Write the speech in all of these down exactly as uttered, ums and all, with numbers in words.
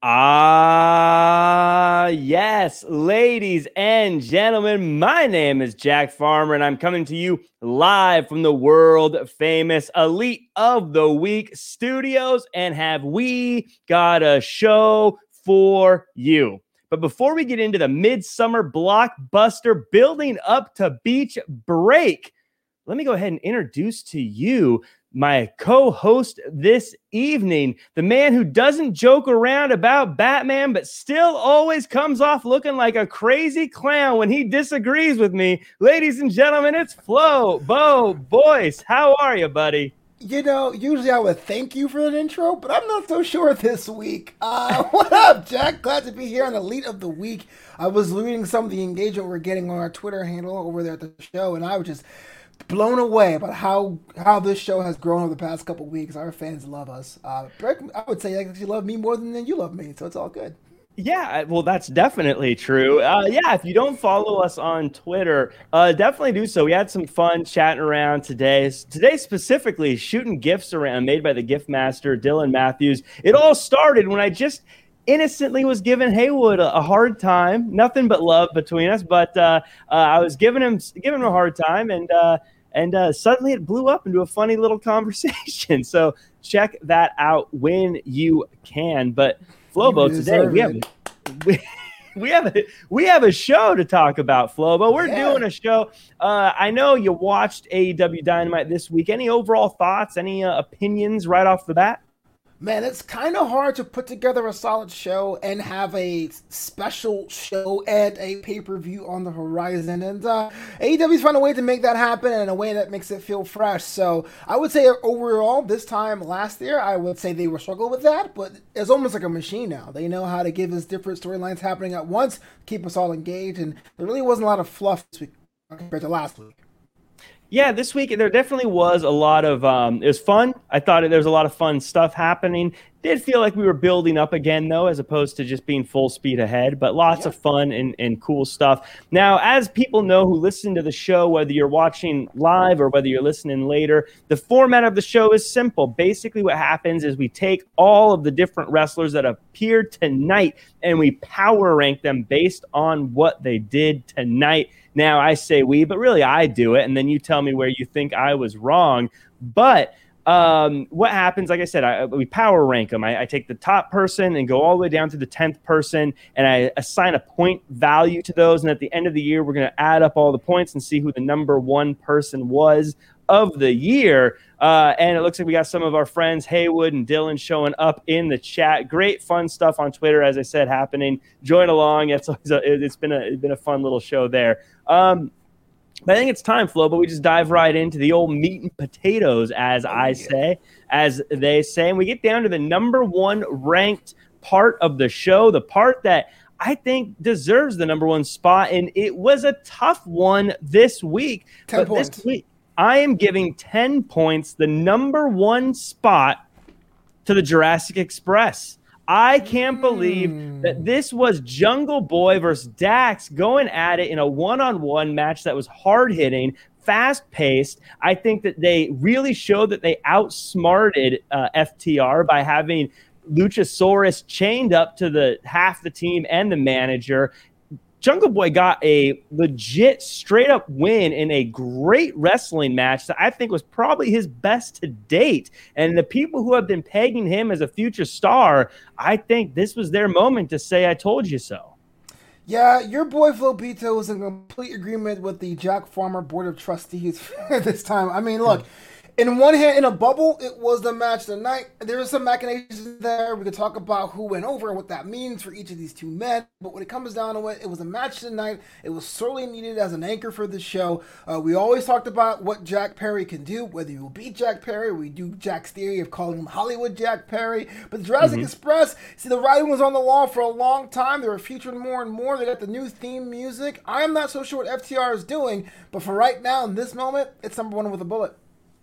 Ah, yes, ladies and gentlemen, my name is Jack Farmer, and I'm coming to you live from the world famous Elite of the Week studios. And have we got a show for you? But before we get into the midsummer blockbuster building up to Beach Break, let me go ahead and introduce to you my co-host this evening, the man who doesn't joke around about Batman, but still always comes off looking like a crazy clown when he disagrees with me. Ladies and gentlemen, it's Flo Bo Boyce. How are you, buddy? You know, usually I would thank you for that intro, but I'm not so sure this week. Uh, what up, Jack? Glad to be here on Elite of the Week. I was reading some of the engagement we're getting on our Twitter handle over there at the show, and I was just blown away about how how this show has grown over the past couple weeks. Our fans love us. Uh, I would say they actually love me more than you love me, so it's all good. Yeah, well, that's definitely true. Uh, yeah, if you don't follow us on Twitter, uh, definitely do so. We had some fun chatting around today. Today specifically, shooting gifts around made by the gift master, Dylan Matthews. It all started when I just innocently was giving Haywood a, a hard time. Nothing but love between us, but uh, uh, I was giving him giving him a hard time, and uh, and uh, suddenly it blew up into a funny little conversation. So check that out when you can. But Flobo, today we have we, we have a we have a show to talk about, Flobo. We're yeah. doing a show. Uh, I know you watched A E W Dynamite this week. Any overall thoughts? Any uh, opinions right off the bat? Man, it's kind of hard to put together a solid show and have a special show and a pay-per-view on the horizon. And uh, A E W's found a way to make that happen in a way that makes it feel fresh. So I would say overall, this time last year, I would say they were struggling with that. But it's almost like a machine now. They know how to give us different storylines happening at once, keep us all engaged. And there really wasn't a lot of fluff this week compared to last week. Yeah, this week there definitely was a lot of, um, it was fun. I thought there was a lot of fun stuff happening. Did feel like we were building up again, though, as opposed to just being full speed ahead, but lots yeah. of fun and, and cool stuff. Now, as people know who listen to the show, whether you're watching live or whether you're listening later, the format of the show is simple. Basically, what happens is we take all of the different wrestlers that appeared tonight and we power rank them based on what they did tonight. Now, I say we, but really I do it, and then you tell me where you think I was wrong. But um, what happens, like I said, I, we power rank them. I, I take the top person and go all the way down to the tenth person, and I assign a point value to those. And at the end of the year, we're going to add up all the points and see who the number one person was of the year. Uh, and it looks like we got some of our friends, Haywood and Dylan, showing up in the chat. Great fun stuff on Twitter, as I said, happening. Join along. It's, always a, it's been a it's been a fun little show there. Um, but I think it's time, Flo, but we just dive right into the old meat and potatoes, as I say, as they say. And we get down to the number one ranked part of the show, the part that I think deserves the number one spot. And it was a tough one this week. ten but points. This week, I am giving ten points, the number one spot, to the Jurassic Express. I can't believe mm. that this was Jungle Boy versus Dax going at it in a one-on-one match that was hard-hitting, fast-paced. I think that they really showed that they outsmarted uh, F T R by having Luchasaurus chained up to the half the team and the manager. Jungle Boy got a legit straight-up win in a great wrestling match that I think was probably his best to date. And the people who have been pegging him as a future star, I think this was their moment to say, I told you so. Yeah, your boy Flobito was in complete agreement with the Jack Farmer Board of Trustees this time. I mean, look, in one hand, in a bubble, it was the match of the night. There was some machinations there. We could talk about who went over and what that means for each of these two men. But when it comes down to it, it was a match of the night. It was sorely needed as an anchor for the show. Uh, we always talked about what Jack Perry can do, whether you will beat Jack Perry. We do Jack's theory of calling him Hollywood Jack Perry. But the Jurassic mm-hmm. Express, see, the writing was on the wall for a long time. They were featured more and more. They got the new theme music. I'm not so sure what F T R is doing, but for right now, in this moment, it's number one with a bullet.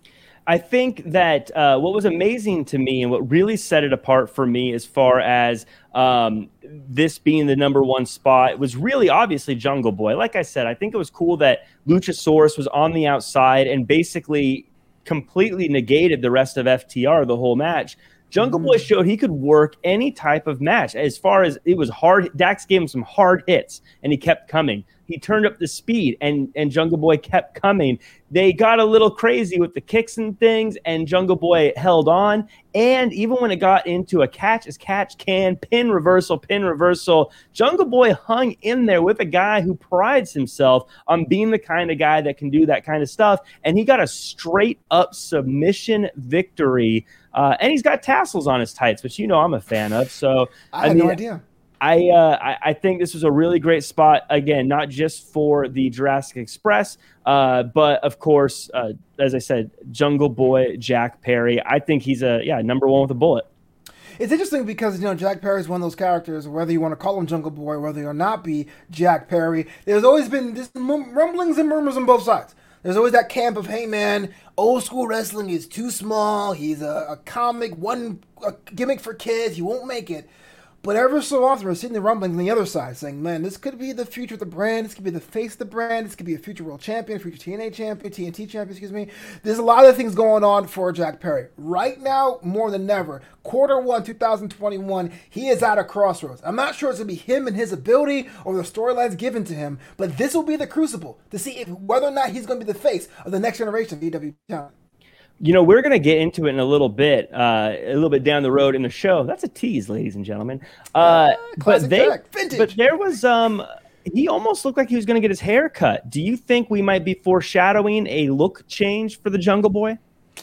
I think that uh, what was amazing to me and what really set it apart for me as far as um, this being the number one spot was really obviously Jungle Boy. Like I said, I think it was cool that Luchasaurus was on the outside and basically completely negated the rest of F T R the whole match. Jungle Mm-hmm. Boy showed he could work any type of match. As far as it was hard, Dax gave him some hard hits, and he kept coming. He turned up the speed, and, and Jungle Boy kept coming. They got a little crazy with the kicks and things, and Jungle Boy held on. And even when it got into a catch as catch can, pin reversal, pin reversal, Jungle Boy hung in there with a guy who prides himself on being the kind of guy that can do that kind of stuff. And he got a straight-up submission victory. Uh, and he's got tassels on his tights, which you know I'm a fan of. So I had I mean, no idea. I, uh, I I think this was a really great spot, again, not just for the Jurassic Express, uh, but, of course, uh, as I said, Jungle Boy Jack Perry. I think he's a, yeah, number one with a bullet. It's interesting because, you know, Jack Perry is one of those characters, whether you want to call him Jungle Boy, whether or not be Jack Perry, there's always been this rumblings and murmurs on both sides. There's always that camp of, hey, man, old school wrestling is too small. He's a, a comic, one a gimmick for kids. He won't make it. But ever so often, we're seeing the rumblings on the other side, saying, man, this could be the future of the brand. This could be the face of the brand. This could be a future world champion, future T N A champion, T N T champion, excuse me. There's a lot of things going on for Jack Perry. Right now, more than ever, quarter one, twenty twenty-one, he is at a crossroads. I'm not sure it's going to be him and his ability or the storylines given to him, but this will be the crucible to see if whether or not he's going to be the face of the next generation of E W talent. You know, we're going to get into it in a little bit, uh, a little bit down the road in the show. That's a tease, ladies and gentlemen. Uh, uh, but they, Jack, vintage. but there was, um, he almost looked like he was going to get his hair cut. Do you think we might be foreshadowing a look change for the Jungle Boy?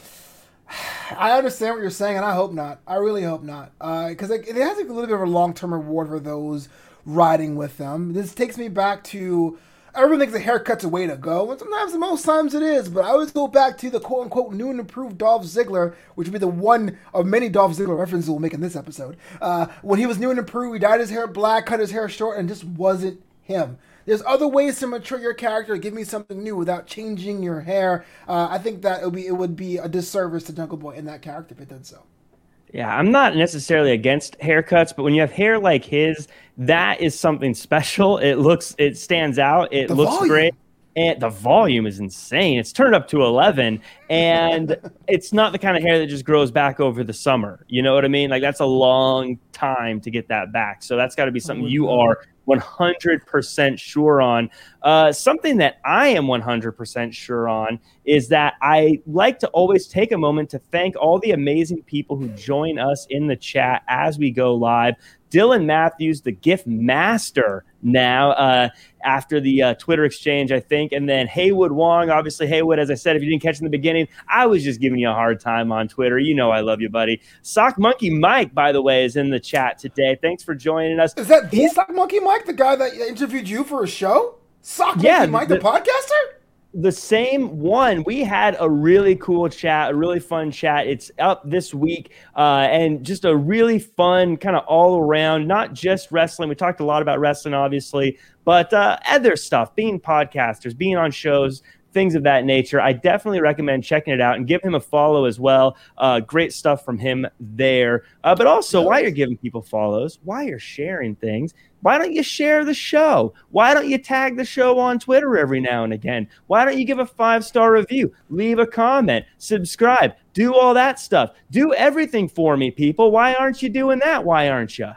I understand what you're saying, and I hope not. I really hope not, because uh, it, it has a little bit of a long-term reward for those riding with them. This takes me back to. Everyone thinks a haircut's a way to go, and sometimes, most times it is, but I always go back to the quote-unquote new and improved Dolph Ziggler, which would be the one of many Dolph Ziggler references we'll make in this episode. Uh, when he was new and improved, he dyed his hair black, cut his hair short, and just wasn't him. There's other ways to mature your character, give me something new without changing your hair. Uh, I think that it would, be, it would be a disservice to Jungle Boy in that character if it did so. Yeah, I'm not necessarily against haircuts, but when you have hair like his, that is something special. It looks, it stands out. It the looks volume. great. And the volume is insane. It's turned up to eleven, and it's not the kind of hair that just grows back over the summer. You know what I mean? Like, that's a long time to get that back. So that's got to be something Oh, you God. are one hundred percent sure on. Uh, something that I am one hundred percent sure on is that I like to always take a moment to thank all the amazing people who join us in the chat as we go live. Dylan Matthews, the gift master now, uh, after the uh, Twitter exchange, I think. And then Haywood Wong, obviously Haywood, as I said, if you didn't catch in the beginning, I was just giving you a hard time on Twitter. You know I love you, buddy. Sock Monkey Mike, by the way, is in the chat today. Thanks for joining us. Is that the Sock Monkey Mike, the guy that interviewed you for a show? Sock Yeah, Monkey Mike, the, the- podcaster? The same one. We had a really cool chat, a really fun chat. It's up this week, uh, and just a really fun kind of all around, not just wrestling. We talked a lot about wrestling, obviously, but uh, other stuff, being podcasters, being on shows, things of that nature. I definitely recommend checking it out and give him a follow as well. Uh, great stuff from him there. Uh, but also, while you're giving people follows, while you're sharing things, why don't you share the show? Why don't you tag the show on Twitter every now and again? Why don't you give a five-star review? Leave a comment, subscribe, do all that stuff. Do everything for me, people. Why aren't you doing that? Why aren't you?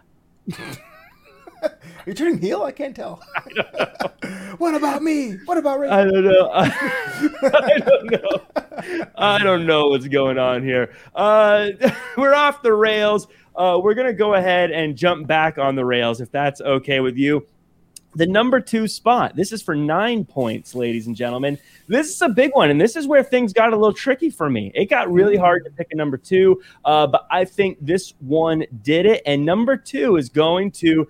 Are you turning heel? I can't tell. What about me? What about Ray? I don't know. I don't know. I don't know what's going on here. Uh, we're off the rails. Uh, we're going to go ahead and jump back on the rails, if that's okay with you. The number two spot. This is for nine points, ladies and gentlemen. This is a big one, and this is where things got a little tricky for me. It got really hard to pick a number two, uh, but I think this one did it. And number two is going to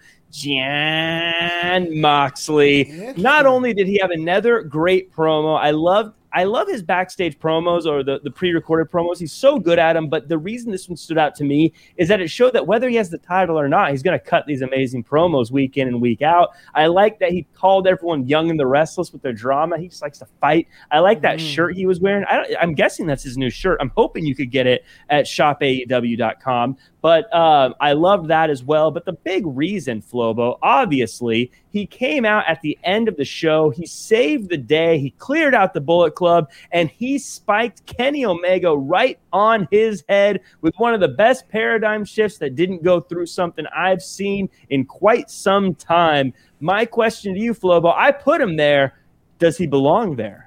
Jon Moxley. Not only did he have another great promo, I loved I love his backstage promos or the, the pre-recorded promos. He's so good at them. But the reason this one stood out to me is that it showed that whether he has the title or not, he's going to cut these amazing promos week in and week out. I like that he called everyone young and the restless with their drama. He just likes to fight. I like that mm. shirt he was wearing. I don't, I'm guessing that's his new shirt. I'm hoping you could get it at shop A E W dot com. But uh, I loved that as well. But the big reason, Flobo, obviously, he came out at the end of the show. He saved the day. He cleared out the Bullet Club. Club, and he spiked Kenny Omega right on his head with one of the best paradigm shifts that didn't go through something I've seen in quite some time. My question to you, Flobo, I put him there. Does he belong there?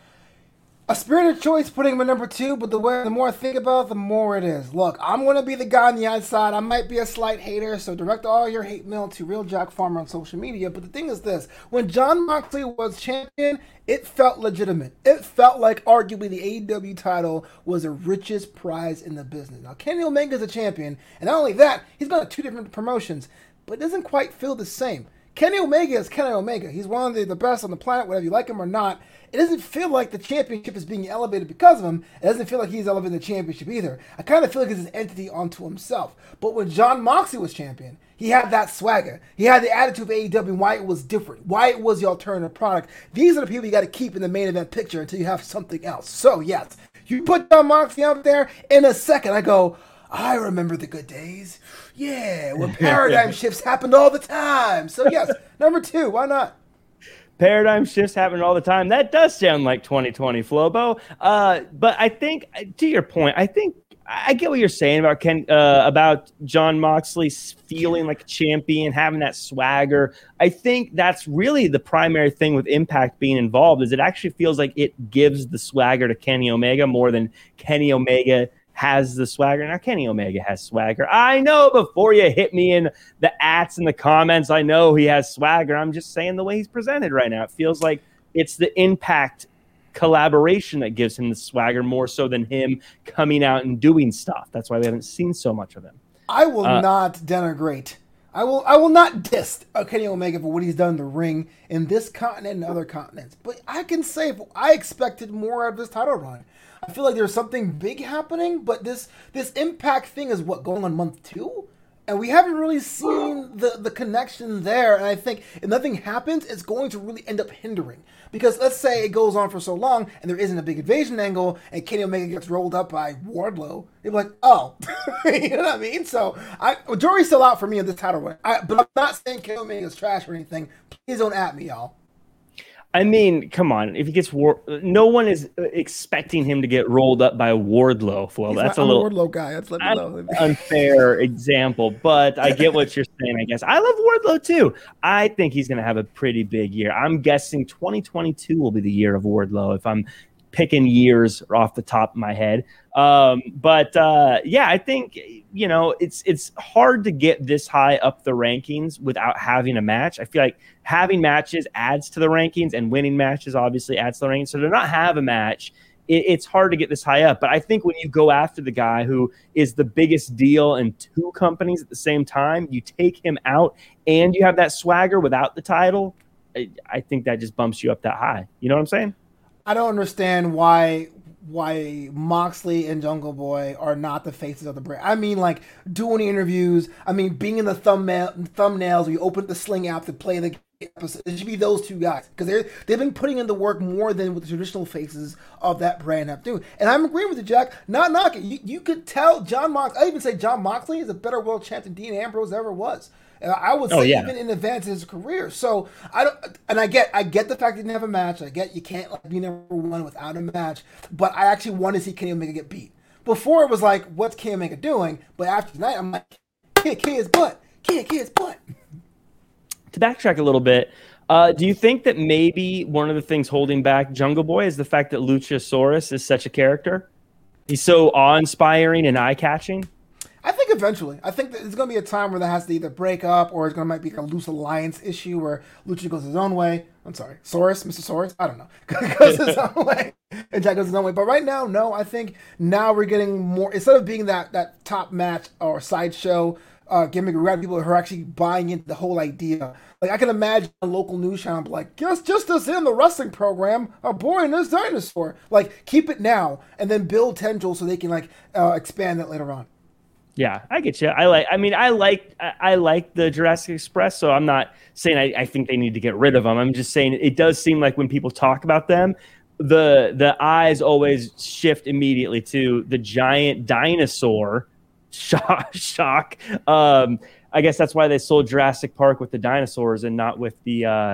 A spirited choice putting him at number two, but the way the more I think about it, the more it is. Look, I'm going to be the guy on the outside. I might be a slight hater, so direct all your hate mail to Real Jack Farmer on social media. But the thing is this, when Jon Moxley was champion, it felt legitimate. It felt like arguably the A E W title was the richest prize in the business. Now, Kenny Omega's a champion, and not only that, he's got two different promotions, but it doesn't quite feel the same. Kenny Omega is Kenny Omega. He's one of the, the best on the planet, whether you like him or not. It doesn't feel like the championship is being elevated because of him. It doesn't feel like he's elevating the championship either. I kind of feel like it's an entity unto himself. But when Jon Moxley was champion, he had that swagger. He had the attitude of A E W and why it was different, why it was the alternative product. These are the people you got to keep in the main event picture until you have something else. So, yes, you put Jon Moxley out there, in a second I go, I remember the good days. Yeah, when paradigm shifts happened all the time. So, yes, number two, why not? Paradigm shifts happen all the time. That does sound like twenty twenty, Flobo. Uh, but I think, to your point, I think I get what you're saying about Ken, uh, about Jon Moxley feeling like a champion, having that swagger. I think that's really the primary thing with Impact being involved, is it actually feels like it gives the swagger to Kenny Omega more than Kenny Omega has the swagger. Now, Kenny Omega has swagger. I know, before you hit me in the ats in the comments, I know he has swagger. I'm just saying the way he's presented right now. It feels like it's the Impact collaboration that gives him the swagger more so than him coming out and doing stuff. That's why we haven't seen so much of him. I will uh, not denigrate. I will I will not diss Kenny Omega for what he's done in the ring in this continent and other continents. But I can say I expected more out of this title run. I feel like there's something big happening, but this this Impact thing is what, going on month two? And we haven't really seen the, the connection there. And I think if nothing happens, it's going to really end up hindering. Because let's say it goes on for so long and there isn't a big invasion angle and Kenny Omega gets rolled up by Wardlow, they'd be like, oh. You know what I mean? So I, jury's still out for me in this title run. I, but I'm not saying Kenny Omega's trash or anything. Please don't at me, y'all. I mean, come on. If he gets war, no one is expecting him to get rolled up by Wardlow. Well, He's that's not, a little I'm a Wardlow guy. That's let me know. unfair example, but I get what you're saying. I guess I love Wardlow too. I think he's going to have a pretty big year. I'm guessing twenty twenty-two will be the year of Wardlow if I'm picking years off the top of my head. Um, but uh, yeah, I think, you know, it's it's hard to get this high up the rankings without having a match. I feel like having matches adds to the rankings, and winning matches obviously adds to the rankings. So to not have a match, it, it's hard to get this high up. But I think when you go after the guy who is the biggest deal in two companies at the same time, you take him out and you have that swagger without the title, I, I think that just bumps you up that high. You know what I'm saying? I don't understand why why Moxley and Jungle Boy are not the faces of the brand. I mean, like, doing interviews. I mean, being in the thumbnail thumbnails where you open the Sling app to play the episode. It should be those two guys, because they're they've been putting in the work more than what the traditional faces of that brand have to do. And I'm agreeing with you, Jack. Not knocking. You, you could tell Jon Moxley. I even say Jon Moxley is a better world champ than Dean Ambrose ever was. And I would say oh, yeah. even in advance of his career. So I don't, and I get, I get the fact he didn't have a match. I get you can't like be number one without a match. But I actually want to see Kenny Omega get beat. Before it was like, what's Kenny Omega doing? But after tonight, I'm like, kick his butt, kick his butt. To backtrack a little bit, uh, do you think that maybe one of the things holding back Jungle Boy is the fact that Luchasaurus is such a character? He's so awe-inspiring and eye-catching. I think eventually. I think that there's going to be a time where that has to either break up or it's going to might be like a loose alliance issue where Lucha goes his own way. I'm sorry, Saurus, Mister Saurus, I don't know, goes his own way, and Jack goes his own way. But right now, no, I think now we're getting more, instead of being that, that top match or sideshow uh, gimmick, we got people who are actually buying into the whole idea. Like, I can imagine a local news channel be like, just, just as in the wrestling program, a boy and his dinosaur. Like, keep it now and then build tendrils so they can, like, uh, expand that later on. Yeah, I get you. I like. I mean, I like. I, I like the Jurassic Express. So I'm not saying I, I think they need to get rid of them. I'm just saying it does seem like when people talk about them, the the eyes always shift immediately to the giant dinosaur. Shock. Shock. Um, I guess that's why they sold Jurassic Park with the dinosaurs and not with the uh,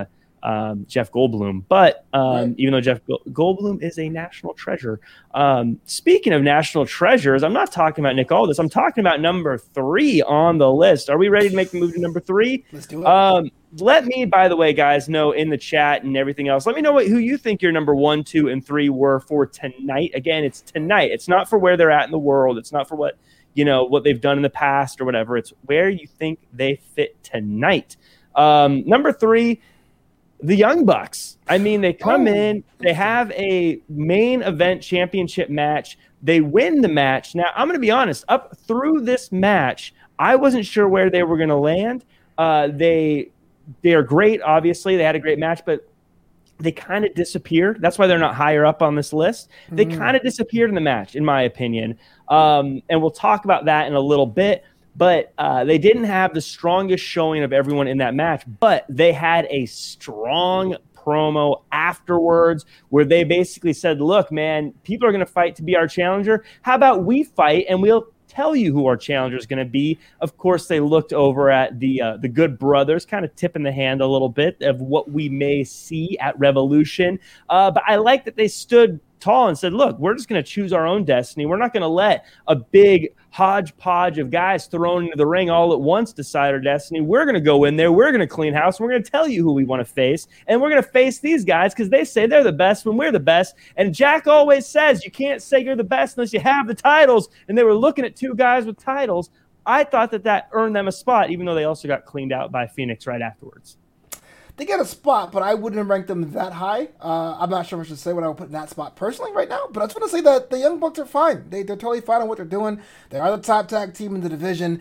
um, Jeff Goldblum. But um, Right. even though Jeff Goldblum is a national treasure, um, speaking of national treasures, I'm not talking about Nick Aldis. I'm talking about number three on the list. Are we ready to make the move to number three? Let's do it. Um, let me, by the way, guys, know in the chat and everything else, let me know what, who you think your number one, two, and three were for tonight. Again, it's tonight. It's not for where they're at in the world. It's not for what, you know, what they've done in the past or whatever. It's where you think they fit tonight. Um, number three, the Young Bucks. I mean, they come Oh. in, they have a main event championship match. They win the match. Now, I'm going to be honest, up through this match, I wasn't sure where they were going to land. Uh, they they are great, obviously. They had a great match, but they kind of disappeared. That's why they're not higher up on this list. They Mm. kind of disappeared in the match, in my opinion. Um, and we'll talk about that in a little bit. But uh, they didn't have the strongest showing of everyone in that match, but they had a strong promo afterwards where they basically said, look, man, people are going to fight to be our challenger. How about we fight and we'll tell you who our challenger is going to be? Of course, they looked over at the uh, the Good Brothers, kind of tipping the hand a little bit of what we may see at Revolution. Uh, but I like that they stood tall and said, look, we're just going to choose our own destiny. We're not going to let a big hodgepodge of guys thrown into the ring all at once decide our destiny. We're going to go in there. We're going to clean house. We're going to tell you who we want to face. And we're going to face these guys because they say they're the best when we're the best. And Jack always says you can't say you're the best unless you have the titles. And they were looking at two guys with titles. I thought that that earned them a spot, even though they also got cleaned out by Phoenix right afterwards. They get a spot, but I wouldn't have ranked them that high. Uh, I'm not sure if I should say what I would put in that spot personally right now, but I just want to say that the Young Bucks are fine. They, they're totally fine on what they're doing. They are the top tag team in the division.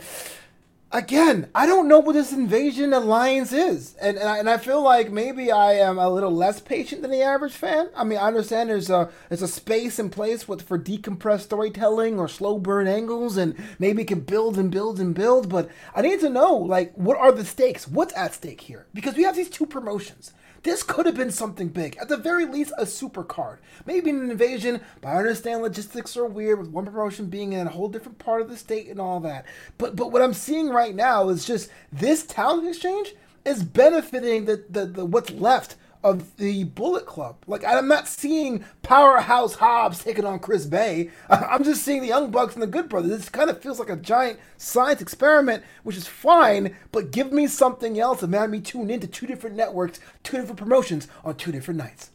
Again, I don't know what this Invasion Alliance is, and and I, and I feel like maybe I am a little less patient than the average fan. I mean, I understand there's a there's a space in place with for decompressed storytelling or slow burn angles, and maybe it can build and build and build. But I need to know, like, what are the stakes? What's at stake here? Because we have these two promotions. This could have been something big. At the very least, a super card. Maybe an invasion, but I understand logistics are weird with one promotion being in a whole different part of the state and all that. But but what I'm seeing right now is just this talent exchange is benefiting the, the, the what's left of the Bullet Club. Like, I'm not seeing Powerhouse Hobbs taking on Chris Bay. I'm just seeing the Young Bucks and the Good Brothers. This kind of feels like a giant science experiment, which is fine, but give me something else and have me tune into two different networks, two different promotions on two different nights.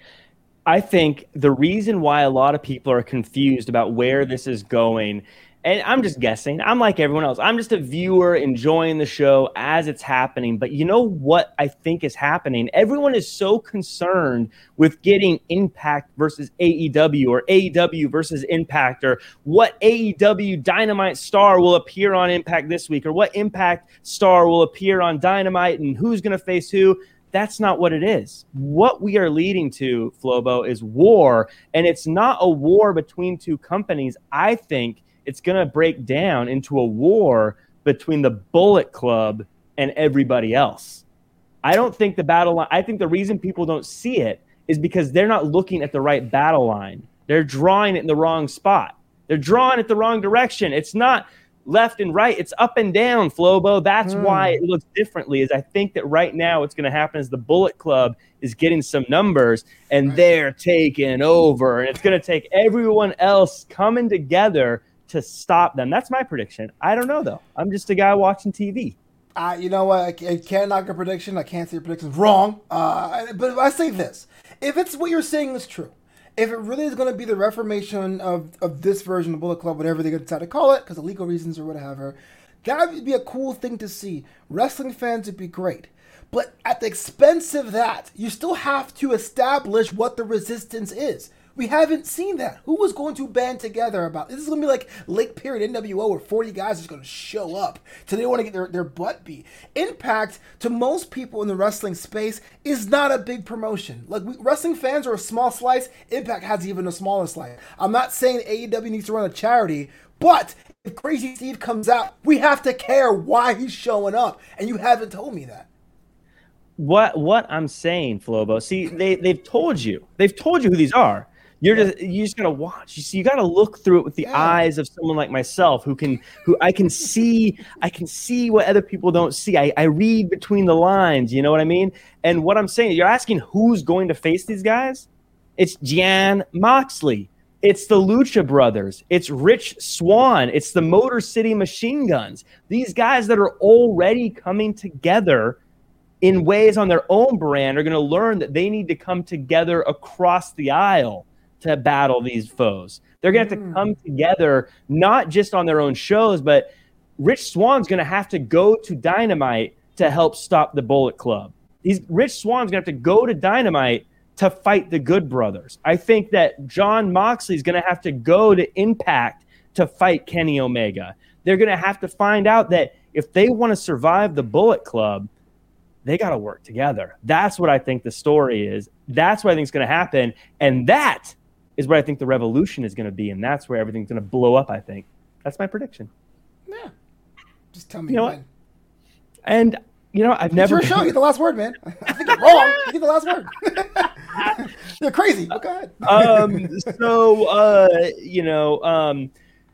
I think the reason why a lot of people are confused about where this is going, and I'm just guessing, I'm like everyone else. I'm just a viewer enjoying the show as it's happening. But you know what I think is happening? Everyone is so concerned with getting Impact versus A E W or A E W versus Impact, or what A E W Dynamite star will appear on Impact this week, or what Impact star will appear on Dynamite, and who's going to face who. That's not what it is. What we are leading to, Flobo, is war. And it's not a war between two companies. I think it's going to break down into a war between the Bullet Club and everybody else. I don't think the battle line, I think the reason people don't see it is because they're not looking at the right battle line. They're drawing it in the wrong spot. They're drawing it the wrong direction. It's not left and right. It's up and down, Flobo. That's mm. why it looks differently. Is I think that right now what's going to happen is the Bullet Club is getting some numbers and right. they're taking over. And it's going to take everyone else coming together to stop them. That's my prediction. I don't know, though. I'm just a guy watching T V. Uh, you know what? I, I can't knock a prediction. I can't say your prediction's wrong. Uh, but I say this. If it's what you're saying is true, if it really is going to be the reformation of, of this version of Bullet Club, whatever they're going to decide to call it, because of legal reasons or whatever, that would be a cool thing to see. Wrestling fans would be great. But at the expense of that, you still have to establish what the resistance is. We haven't seen that. Who was going to band together about this? Is going to be like late period N W O where forty guys are just going to show up so they want to get their, their butt beat. Impact, to most people in the wrestling space, is not a big promotion. Like, we, wrestling fans are a small slice. Impact has even a smaller slice. I'm not saying A E W needs to run a charity, but if Crazy Steve comes out, we have to care why he's showing up, and you haven't told me that. What what I'm saying, Flobo, see, they, they've told you. They've told you who these are. You're yeah. just you just gotta watch. You see, you gotta look through it with the yeah. eyes of someone like myself, who can who I can see. I can see what other people don't see. I, I read between the lines. You know what I mean? And what I'm saying, you're asking who's going to face these guys? It's Jon Moxley. It's the Lucha Brothers. It's Rich Swann. It's the Motor City Machine Guns. These guys that are already coming together in ways on their own brand are going to learn that they need to come together across the aisle to battle these foes. They're going to have to come together, not just on their own shows, but Rich Swann's going to have to go to Dynamite to help stop the Bullet Club. He's, Rich Swann's going to have to go to Dynamite to fight the Good Brothers. I think that Jon Moxley's going to have to go to Impact to fight Kenny Omega. They're going to have to find out that if they want to survive the Bullet Club, they got to work together. That's what I think the story is. That's what I think is going to happen. And that is where I think the revolution is going to be. And that's where everything's going to blow up, I think. That's my prediction. Yeah. Just tell me you know when. What? And, you know, I've it's never... It's your show. You get the last word, man. I think you're wrong. You get the last word. You're crazy. Go ahead. um, so, uh, you know... Um,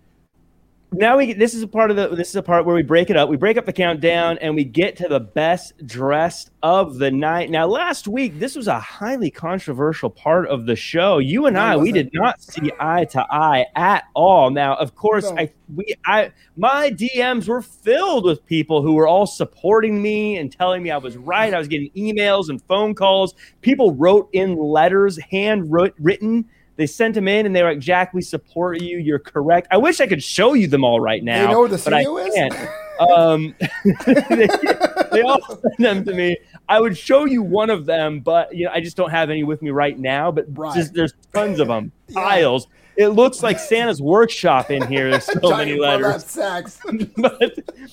Now we get, this is a part of the this is a part where we break it up. We break up the countdown and we get to the best dressed of the night. Now, last week this was a highly controversial part of the show. You and no, I we did not see eye to eye at all. Now, of course, no. I we I my D Ms were filled with people who were all supporting me and telling me I was right. I was getting emails and phone calls. People wrote in letters, hand written. They sent them in, and they were like, Jack, we support you. You're correct. I wish I could show you them all right now. You know what the but I is? Can't. um, they, they all sent them to me. I would show you one of them, but you know, I just don't have any with me right now. But right. Just, there's tons of them, yeah. piles. It looks like Santa's workshop in here. There's so many letters. but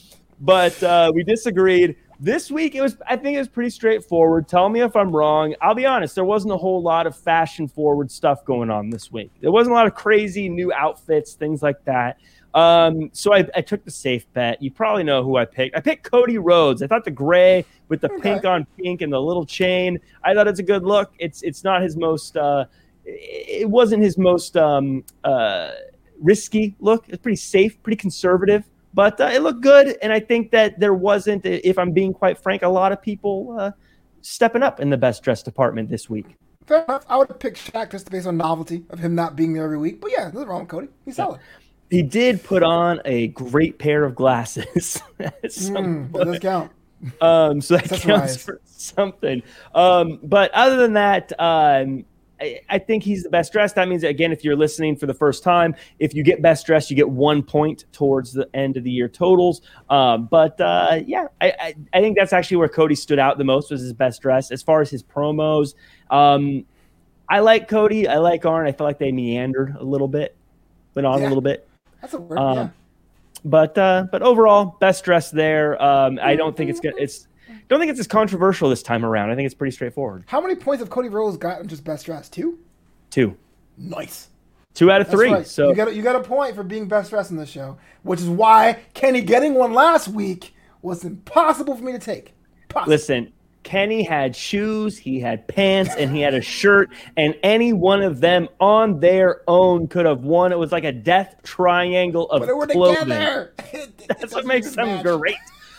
but uh, we disagreed. This week, it was. I think it was pretty straightforward. Tell me if I'm wrong. I'll be honest. There wasn't a whole lot of fashion-forward stuff going on this week. There wasn't a lot of crazy new outfits, things like that. Um, so I, I took the safe bet. You probably know who I picked. I picked Cody Rhodes. I thought the gray with the okay. pink on pink and the little chain. I thought it's a good look. It's it's not his most. Uh, it wasn't his most um, uh, risky look. It's pretty safe, pretty conservative. But uh, it looked good, and I think that there wasn't, if I'm being quite frank, a lot of people uh, stepping up in the best dress department this week. Fair enough. I would have picked Shaq just based on novelty of him not being there every week. But yeah, nothing wrong with Cody. He's solid. He did put on a great pair of glasses. mm, that does count. Um, so that That's counts for something. Um, but other than that, um, I, I think he's the best dressed. That means, again, if you're listening for the first time, if you get best dressed, you get one point towards the end of the year totals. Um, but, uh, yeah, I, I, I think that's actually where Cody stood out the most was his best dress. As far as his promos, um, I like Cody. I like Arn. I feel like they meandered a little bit, went on yeah. a little bit. That's a word, um, yeah. But uh, but overall, best dressed there. Um, I don't think it's gonna, it's don't think it's as controversial this time around. I think it's pretty straightforward. How many points have Cody Rhodes gotten just best dressed? Two. Two. Nice. Two out of That's three. Right. So you got you got a point for being best dressed in this show, which is why Kenny getting one last week was impossible for me to take. Possible. Listen, Kenny had shoes, he had pants, and he had a shirt, and any one of them on their own could have won. It was like a death triangle of but they were clothing. Together. That's what makes them match. Great.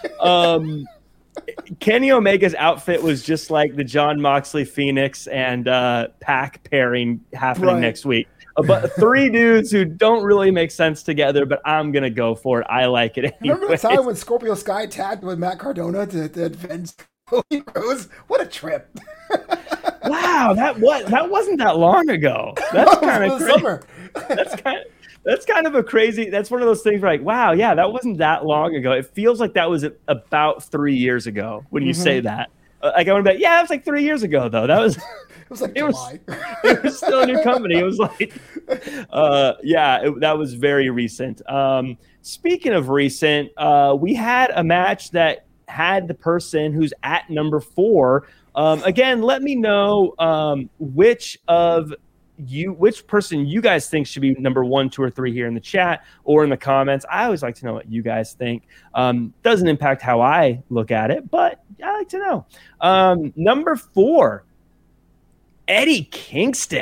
Um, Kenny Omega's outfit was just like the Jon Moxley Phoenix and uh, Pac pairing happening right. next week. Uh, but three dudes who don't really make sense together, but I'm going to go for it. I like it anyway. Remember the time when Scorpio Sky tagged with Matt Cardona to, to avenge Cody Rhodes? What a trip. Wow, that what that wasn't that long ago. That's kind of summer. That's kind of that's kind of a crazy. That's one of those things where like, wow, yeah, that wasn't that long ago. It feels like that was about three years ago when you mm-hmm. say that. Uh, like I want to be, yeah, it was like three years ago though. That was. It was like it July. was. It was still a new company. It was like, uh, yeah, it, that was very recent. Um, speaking of recent, uh, we had a match that had the person who's at number four. Um, again, let me know um, which of you, which person you guys think should be number one, two, or three here in the chat or in the comments. I always like to know what you guys think. Um, doesn't impact how I look at it, but I like to know. Um, number four, Eddie Kingston.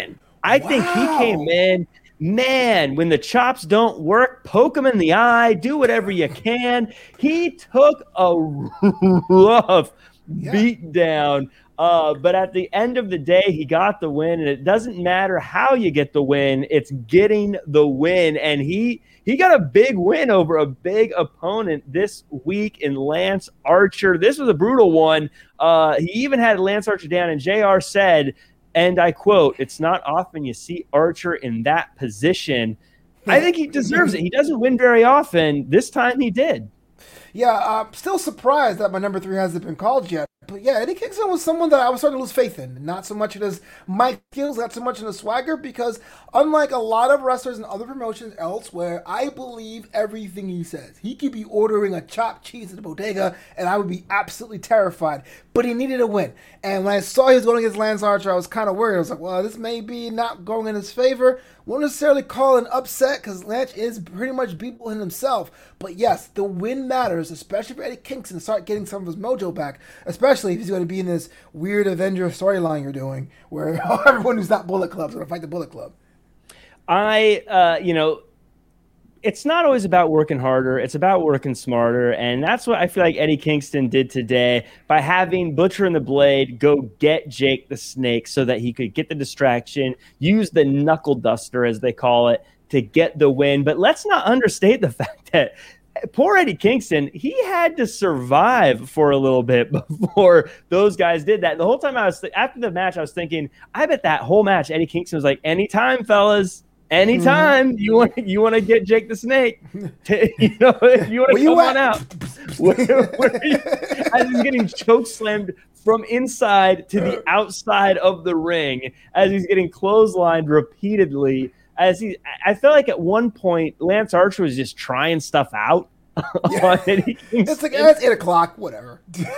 I Wow. think he came in, man, when the chops don't work, poke him in the eye, do whatever you can. He took a rough Yeah. beat down. Uh, but at the end of the day, he got the win, and it doesn't matter how you get the win, it's getting the win. And he he got a big win over a big opponent this week in Lance Archer. This was a brutal one. Uh, he even had Lance Archer down, and J R said, and I quote, "It's not often you see Archer in that position." I think he deserves it. He doesn't win very often. This time he did. Yeah, I'm still surprised that my number three hasn't been called yet. But yeah, Eddie Kingston was someone that I was starting to lose faith in. Not so much in his mic skills, not so much in his swagger, because unlike a lot of wrestlers in other promotions elsewhere, I believe everything he says. He could be ordering a chopped cheese at the bodega, and I would be absolutely terrified. But he needed a win. And when I saw he was going against Lance Archer, I was kind of worried. I was like, well, this may be not going in his favor. Won't necessarily call an upset because Lance is pretty much beatable himself. But yes, the win matters, especially for Eddie Kingston to start getting some of his mojo back, especially if he's going to be in this weird Avenger storyline you're doing where everyone who's not Bullet Club is going to fight the Bullet Club. I, uh, you know, it's not always about working harder. It's about working smarter. And that's what I feel like Eddie Kingston did today by having Butcher and the Blade go get Jake the Snake so that he could get the distraction, use the knuckle duster, as they call it, to get the win. But let's not understate the fact that poor Eddie Kingston, he had to survive for a little bit before those guys did that. The whole time I was, th- after the match, I was thinking, I bet that whole match, Eddie Kingston was like, anytime, fellas. Anytime you want you want to get Jake the Snake, to, you know, if you want to come on out. Where, where you, as he's getting choke slammed from inside to the outside of the ring, as he's getting clotheslined repeatedly. As he, I felt like at one point Lance Archer was just trying stuff out. Yeah. It's like, eh, it's eight o'clock, whatever.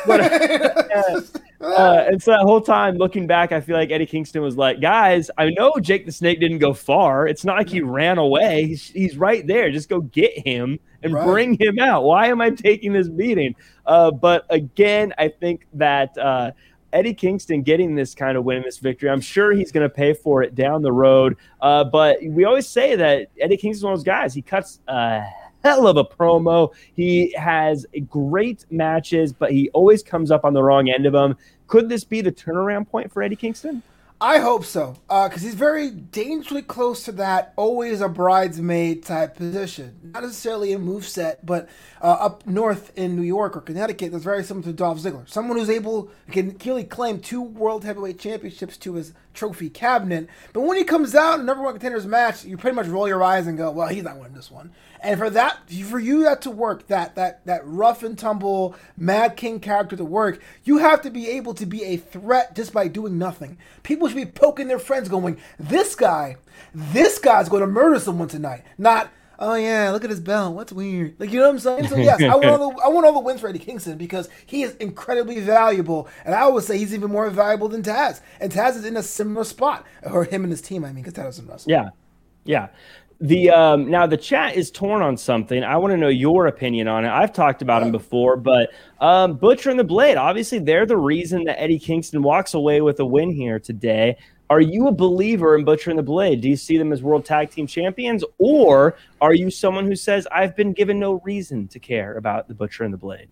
yeah. Uh, and so that whole time, looking back, I feel like Eddie Kingston was like, guys, I know Jake the Snake didn't go far. It's not like he ran away. He's, he's right there. Just go get him and right. bring him out. Why am I taking this beating? Uh, but again, I think that uh, Eddie Kingston getting this kind of win, this victory, I'm sure he's going to pay for it down the road. Uh, but we always say that Eddie Kingston's one of those guys. He cuts uh, hell of a promo. He has great matches, but he always comes up on the wrong end of them. Could this be the turnaround point for Eddie Kingston? I hope so, because uh, he's very dangerously close to that always a bridesmaid type position. Not necessarily a moveset, but uh, up north in New York or Connecticut, that's very similar to Dolph Ziggler. Someone who's able, can really claim two World Heavyweight Championships to his trophy cabinet. But when he comes out in a number one contenders match, you pretty much roll your eyes and go, well, he's not winning this one. And for that, for you that to work, that that that rough and tumble Mad King character to work, you have to be able to be a threat just by doing nothing. People should be poking their friends going, this guy, this guy's going to murder someone tonight. Not, oh yeah, look at his belt. What's weird? Like, you know what I'm saying? So yes, I want all the I want all the wins for Eddie Kingston because he is incredibly valuable. And I would say he's even more valuable than Taz. And Taz is in a similar spot. Or him and his team, I mean, because Taz doesn't wrestle. Yeah. Yeah. The um, now the chat is torn on something. I want to know your opinion on it. I've talked about him before, but um, Butcher and the Blade, obviously they're the reason that Eddie Kingston walks away with a win here today. Are you a believer in Butcher and the Blade? Do you see them as world tag team champions, or are you someone who says I've been given no reason to care about the Butcher and the Blade?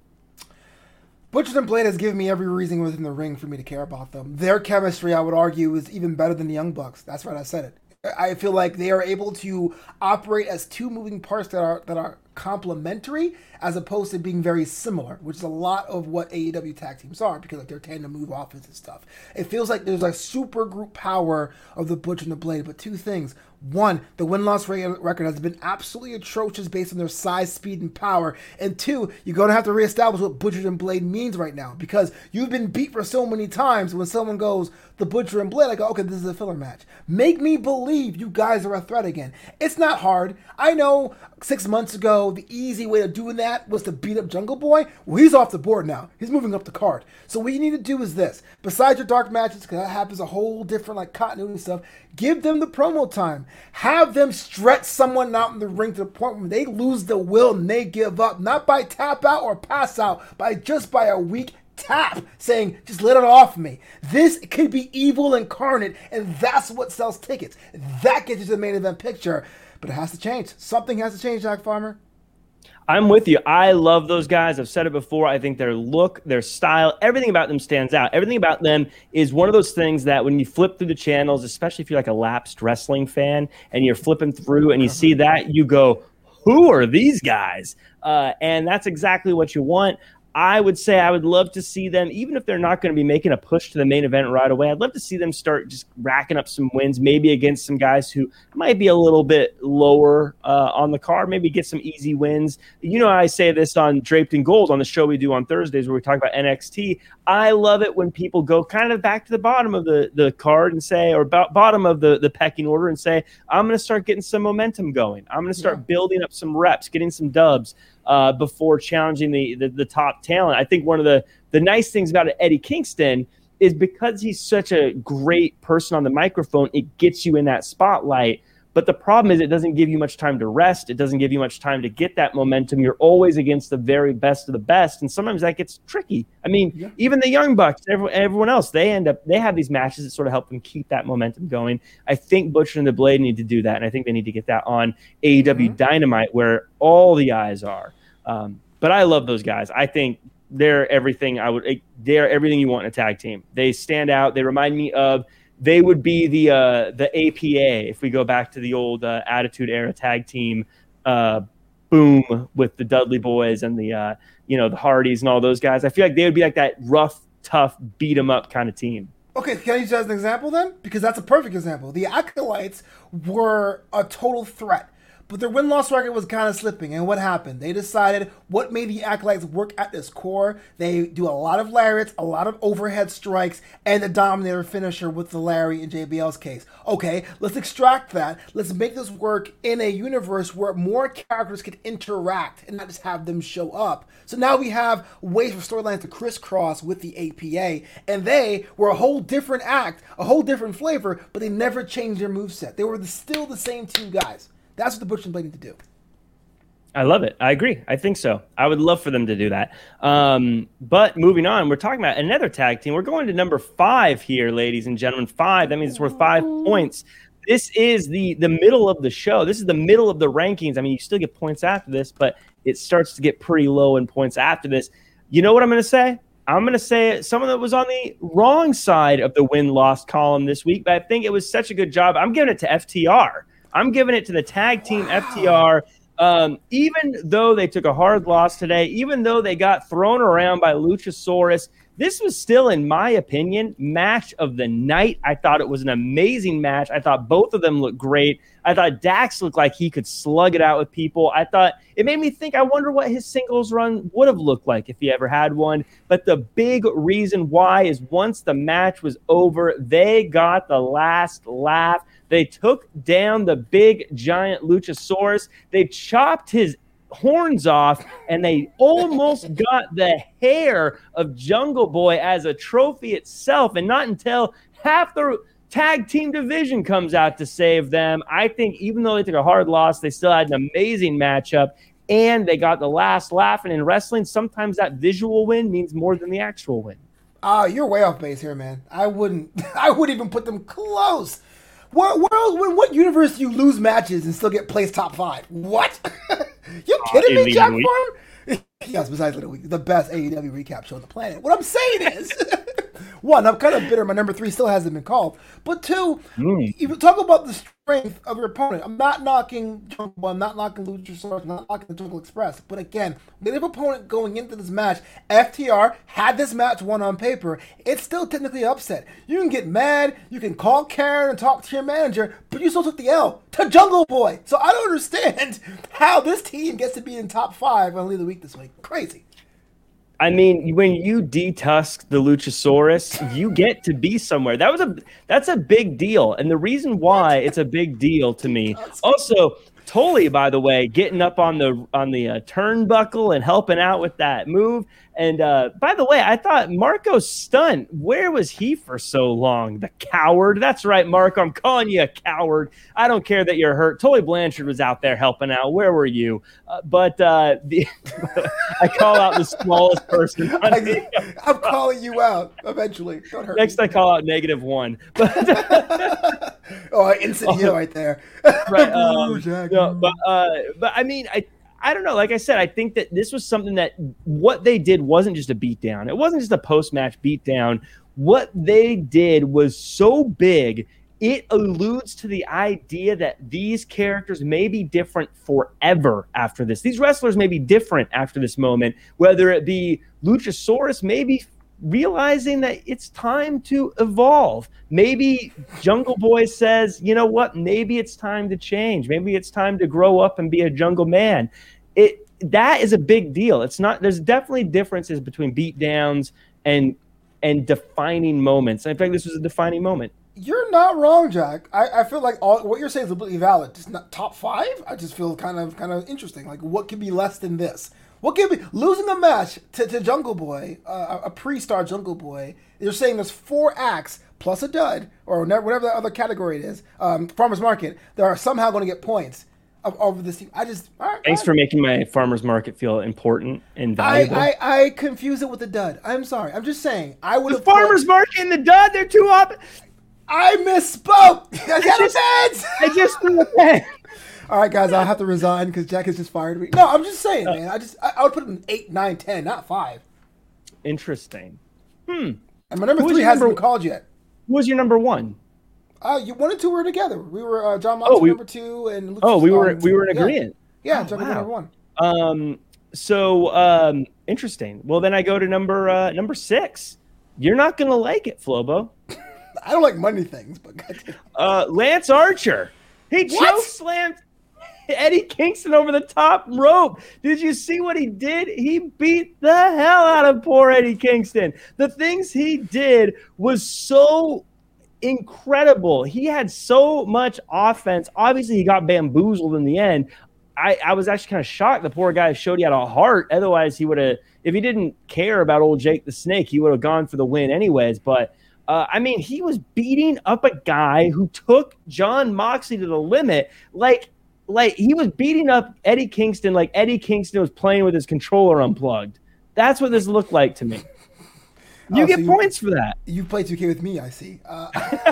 Butcher and Blade has given me every reason within the ring for me to care about them. Their chemistry, I would argue, is even better than the Young Bucks. That's right, I said it. I feel like they are able to operate as two moving parts that are that are complementary as opposed to being very similar, which is a lot of what A E W tag teams are because like they're tend to move offense and stuff. It feels like there's like super group power of the Butcher and the Blade, but two things. One, the win-loss record has been absolutely atrocious based on their size, speed, and power. And two, you're going to have to reestablish what Butcher and Blade means right now because you've been beat for so many times. When someone goes, the Butcher and Blade, I go, okay, this is a filler match. Make me believe you guys are a threat again. It's not hard. I know six months ago, the easy way of doing that was to beat up Jungle Boy. Well, he's off the board now. He's moving up the card. So what you need to do is this. Besides your dark matches, because that happens a whole different like continuity stuff, give them the promo time. Have them stretch someone out in the ring to the point where they lose the will and they give up. Not by tap out or pass out, by just by a weak tap, saying, just let it off me. This could be evil incarnate, and that's what sells tickets. That gets you to the main event picture. But it has to change. Something has to change, Jack Farmer. I'm with you. I love those guys. I've said it before. I think their look, their style, everything about them stands out. Everything about them is one of those things that when you flip through the channels, especially if you're like a lapsed wrestling fan and you're flipping through and you see that, you go, who are these guys? Uh, and that's exactly what you want. I would say I would love to see them, even if they're not going to be making a push to the main event right away, I'd love to see them start just racking up some wins, maybe against some guys who might be a little bit lower uh, on the card, maybe get some easy wins. You know, I say this on Draped in Gold on the show we do on Thursdays where we talk about N X T. I love it when people go kind of back to the bottom of the, the card and say, or about bottom of the, the pecking order and say, I'm going to start getting some momentum going. I'm going to start yeah. building up some reps, getting some dubs. Uh, before challenging the, the the top talent. I think one of the, the nice things about Eddie Kingston is because he's such a great person on the microphone, it gets you in that spotlight. But the problem is it doesn't give you much time to rest. It doesn't give you much time to get that momentum. You're always against the very best of the best, and sometimes that gets tricky. I mean, yeah. even the Young Bucks, everyone, everyone else, they end up they have these matches that sort of help them keep that momentum going. I think Butcher and the Blade need to do that, and I think they need to get that on A E W mm-hmm. Dynamite where all the eyes are. Um, but I love those guys. I think they're everything I would. They're everything you want in a tag team. They stand out. They remind me of. They would be the uh, the A P A if we go back to the old uh, Attitude Era tag team uh, boom with the Dudley Boys and the uh, you know the Hardys and all those guys. I feel like they would be like that rough, tough, beat 'em up kind of team. Okay, can I use that as an example then? Because that's a perfect example. The Acolytes were a total threat. But their win-loss record was kind of slipping, and what happened? They decided what made the Acolytes work at this core. They do a lot of lariats, a lot of overhead strikes, and the Dominator finisher with the Larry in J B L's case. Okay, let's extract that. Let's make this work in a universe where more characters can interact and not just have them show up. So now we have ways for storylines to crisscross with the A P A, and they were a whole different act, a whole different flavor, but they never changed their moveset. They were the, still the same two guys. That's what the Butcher and Blade need to do. I love it. I agree. I think so. I would love for them to do that. Um, but moving on, we're talking about another tag team. We're going to number five here, ladies and gentlemen. Five. That means it's worth five points. This is the, the middle of the show. This is the middle of the rankings. I mean, you still get points after this, but it starts to get pretty low in points after this. You know what I'm going to say? I'm going to say someone that was on the wrong side of the win-loss column this week, but I think it was such a good job. I'm giving it to F T R. I'm giving it to the tag team wow. F T R. Um, even though they took a hard loss today, even though they got thrown around by Luchasaurus, this was still, in my opinion, match of the night. I thought it was an amazing match. I thought both of them looked great. I thought Dax looked like he could slug it out with people. I thought it made me think, I wonder what his singles run would have looked like if he ever had one. But the big reason why is once the match was over, they got the last laugh. They took down the big, giant Luchasaurus. They chopped his horns off, and they almost got the hair of Jungle Boy as a trophy itself. And not until half the tag team division comes out to save them. I think even though they took a hard loss, they still had an amazing matchup, and they got the last laugh. And in wrestling, sometimes that visual win means more than the actual win. Ah, uh, you're way off base here, man. I wouldn't. I wouldn't even put them close. What, what, else, what, what universe do you lose matches and still get placed top five? What? You kidding uh, me, Jack Farmer? Yes, besides Little Week, the best A E W recap show on the planet. What I'm saying is, one, I'm kind of bitter my number three still hasn't been called. But two, mm. you talk about the strength of your opponent. I'm not knocking Jungle Boy, I'm not knocking Luchasaurus, I'm not knocking the Jungle Express. But again, native opponent going into this match, F T R had this match won on paper. It's still technically upset. You can get mad, you can call Karen and talk to your manager, but you still took the L to Jungle Boy. So I don't understand how this team gets to be in top five on Lead of the Week this week. Crazy. I mean, when you detusk the Luchasaurus, you get to be somewhere. That was a that's a big deal, and the reason why it's a big deal to me. Also, Tully, by the way, getting up on the on the uh, turnbuckle and helping out with that move. And uh, by the way, I thought Marco Stunt, where was he for so long? The coward. That's right, Marco. I'm calling you a coward. I don't care that you're hurt. Tully Blanchard was out there helping out. Where were you? Uh, but uh, the, I call out the smallest person. I, I'm calling you out eventually. Don't hurt Next, me. I call out negative one. But oh, instant heel right there. right. Um, no, but uh, but I mean, I. I don't know. Like I said, I think that this was something that what they did wasn't just a beatdown. It wasn't just a post-match beatdown. What they did was so big, it alludes to the idea that these characters may be different forever after this. These wrestlers may be different after this moment, whether it be Luchasaurus maybe realizing that it's time to evolve. Maybe Jungle Boy says, you know what, maybe it's time to change. Maybe it's time to grow up and be a jungle man. It that is a big deal. It's not, there's definitely differences between beatdowns and and defining moments. In fact, this was a defining moment. You're not wrong, Jack. I, I feel like all what you're saying is completely valid. Just not top five. I just feel kind of kind of interesting. Like, what could be less than this? What could be losing a match to, to Jungle Boy, uh, a pre-star Jungle Boy? You're saying there's four acts plus a dud or whatever the other category it is. Um, Farmers Market. They are somehow going to get points of, over this team. I just all right, thanks all right. for making my Farmers Market feel important and valuable. I, I I confuse it with the dud. I'm sorry. I'm just saying. I would the have Farmers put, Market and the dud. They're too up. I misspoke. I just, I just threw a pen. All right, guys, I'll have to resign because Jack has just fired me. No, I'm just saying, man. I just I, I would put it in eight, nine, ten, not five. Interesting. Hmm. And my number Who three hasn't number, been called yet. Who was your number one? Uh, you one and two were together. We were uh, John Moxley oh, we, number two and Luke oh, we were um, we were in yeah. agreement. Yeah, oh, John wow. number one. Um. So um. Interesting. Well, then I go to number uh, number six. You're not gonna like it, Flobo. I don't like money things, but uh, Lance Archer. He choke slammed Eddie Kingston over the top rope. Did you see what he did? He beat the hell out of poor Eddie Kingston. The things he did was so incredible. He had so much offense. Obviously, he got bamboozled in the end. I, I was actually kind of shocked the poor guy showed he had a heart. Otherwise, he would have, if he didn't care about old Jake the Snake, he would have gone for the win anyways. But, uh, I mean, he was beating up a guy who took John Moxley to the limit. Like, like he was beating up Eddie Kingston like Eddie Kingston was playing with his controller unplugged. That's what this looked like to me. You oh, get so points you, for that. You played two K with me, I see. Uh,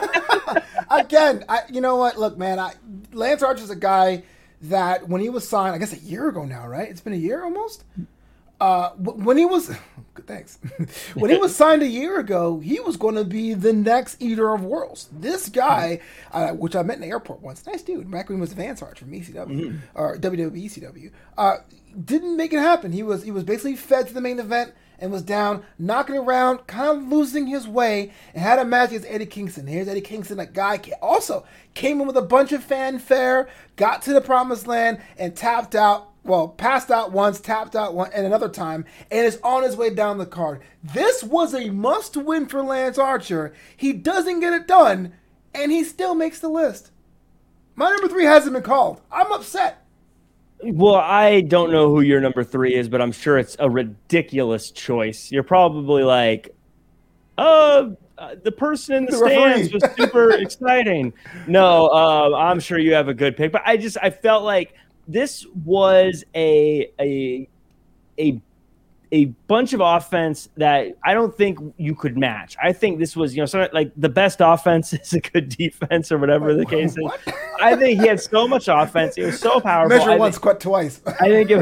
again, I, you know what? Look, man, I, Lance Archer's a guy that when he was signed, I guess a year ago now, right? It's been a year almost. Uh, when he was, good, thanks. When he was signed a year ago, he was going to be the next Eater of Worlds. This guy, uh, which I met in the airport once, nice dude, back when he was Vance Archer from E C W mm-hmm. or W W E E C W, uh, didn't make it happen. He was he was basically fed to the main event and was down, knocking around, kind of losing his way, and had a match against Eddie Kingston. Here's Eddie Kingston, a guy also came in with a bunch of fanfare, got to the promised land, and tapped out. Well, passed out once, tapped out one, and another time, and is on his way down the card. This was a must-win for Lance Archer. He doesn't get it done, and he still makes the list. My number three hasn't been called. I'm upset. Well, I don't know who your number three is, but I'm sure it's a ridiculous choice. You're probably like, oh, uh, the person in the, the stands was super exciting. No, uh, I'm sure you have a good pick, but I just I felt like this was a a a a bunch of offense that I don't think you could match. I think this was, you know, sort of like the best offense is a good defense or whatever the case is. I think he had so much offense. It was so powerful. Measure once, quit twice. I think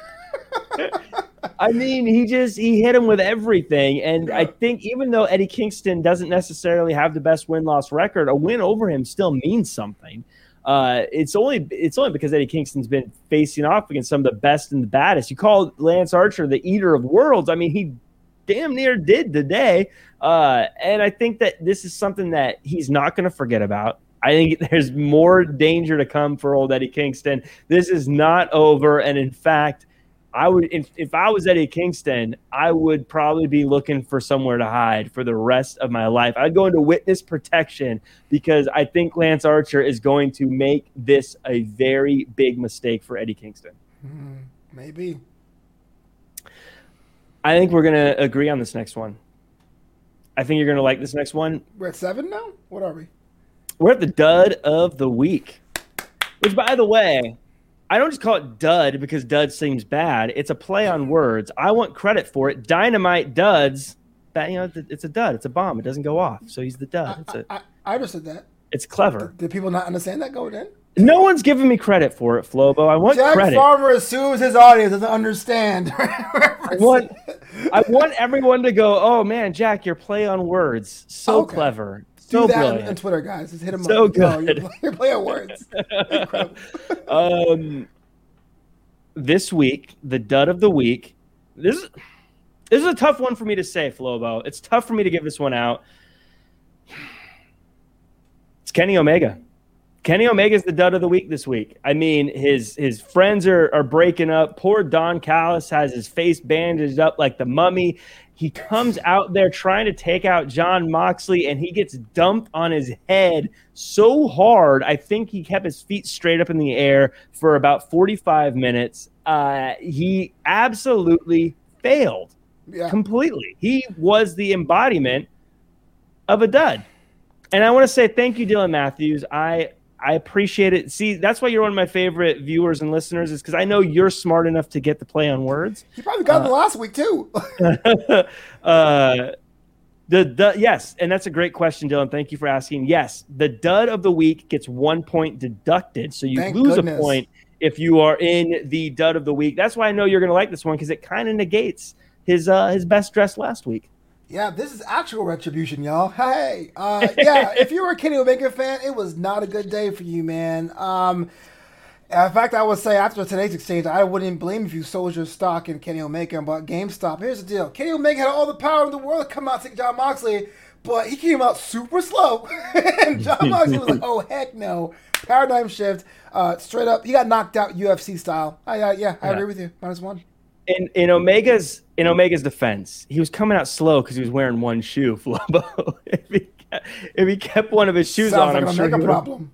it, I mean, he just he hit him with everything. And I think even though Eddie Kingston doesn't necessarily have the best win-loss record, a win over him still means something. Uh, it's only it's only because Eddie Kingston's been facing off against some of the best and the baddest. You call Lance Archer the Eater of Worlds. I mean, he damn near did today. Uh, and I think that this is something that he's not going to forget about. I think there's more danger to come for old Eddie Kingston. This is not over. And in fact, I would, if, if I was Eddie Kingston, I would probably be looking for somewhere to hide for the rest of my life. I'd go into witness protection because I think Lance Archer is going to make this a very big mistake for Eddie Kingston. Mm, maybe. I think we're gonna agree on this next one. I think you're gonna like this next one. We're at seven now. What are we? We're at the dud of the week. Which, by the way, I don't just call it dud because dud seems bad. It's a play on words. I want credit for it. Dynamite duds. That, you know, it's a dud. It's a bomb. It doesn't go off. So he's the dud. It's a, I, I, I understood that. It's clever. Did, did people not understand that going in? No one's giving me credit for it, Flobo. I want Jack credit. Farmer assumes his audience doesn't understand. I want, I want everyone to go, oh, man, Jack, your play on words. So okay. clever. So Do that brilliant. on Twitter, guys. Just hit him so up. good. No, you're, you're playing words. Incredible. um, this week, the dud of the week. This is, this is a tough one for me to say, Flobo. It's tough for me to give this one out. It's Kenny Omega. Kenny Omega's the dud of the week this week. I mean, his his friends are, are breaking up. Poor Don Callis has his face bandaged up like the mummy. He comes out there trying to take out Jon Moxley, and he gets dumped on his head so hard. I think he kept his feet straight up in the air for about forty-five minutes. Uh, he absolutely failed yeah. completely. He was the embodiment of a dud. And I want to say thank you, Dylan Matthews. I I appreciate it. See, that's why you're one of my favorite viewers and listeners, is because I know you're smart enough to get the play on words. You probably got uh, it last week, too. uh, the, the Yes, and that's a great question, Dylan. Thank you for asking. Yes, the dud of the week gets one point deducted, so you Thank lose goodness. a point if you are in the dud of the week. That's why I know you're going to like this one, because it kind of negates his uh, his best dress last week. Yeah, this is actual retribution, y'all. Hey, uh, yeah, if you were a Kenny Omega fan, it was not a good day for you, man. Um, in fact, I would say after today's exchange, I wouldn't blame if you sold your stock in Kenny Omega and bought GameStop. Here's the deal. Kenny Omega had all the power in the world to come out and take Jon Moxley, but he came out super slow. And Jon Moxley was like, oh, heck no. Paradigm shift. Uh, straight up, he got knocked out U F C style. I, uh, yeah, I yeah. agree with you. Minus one. In in Omega's in Omega's defense, he was coming out slow because he was wearing one shoe. Flobo. if he kept, if he kept one of his shoes Sounds on, like I'm sure he he a problem.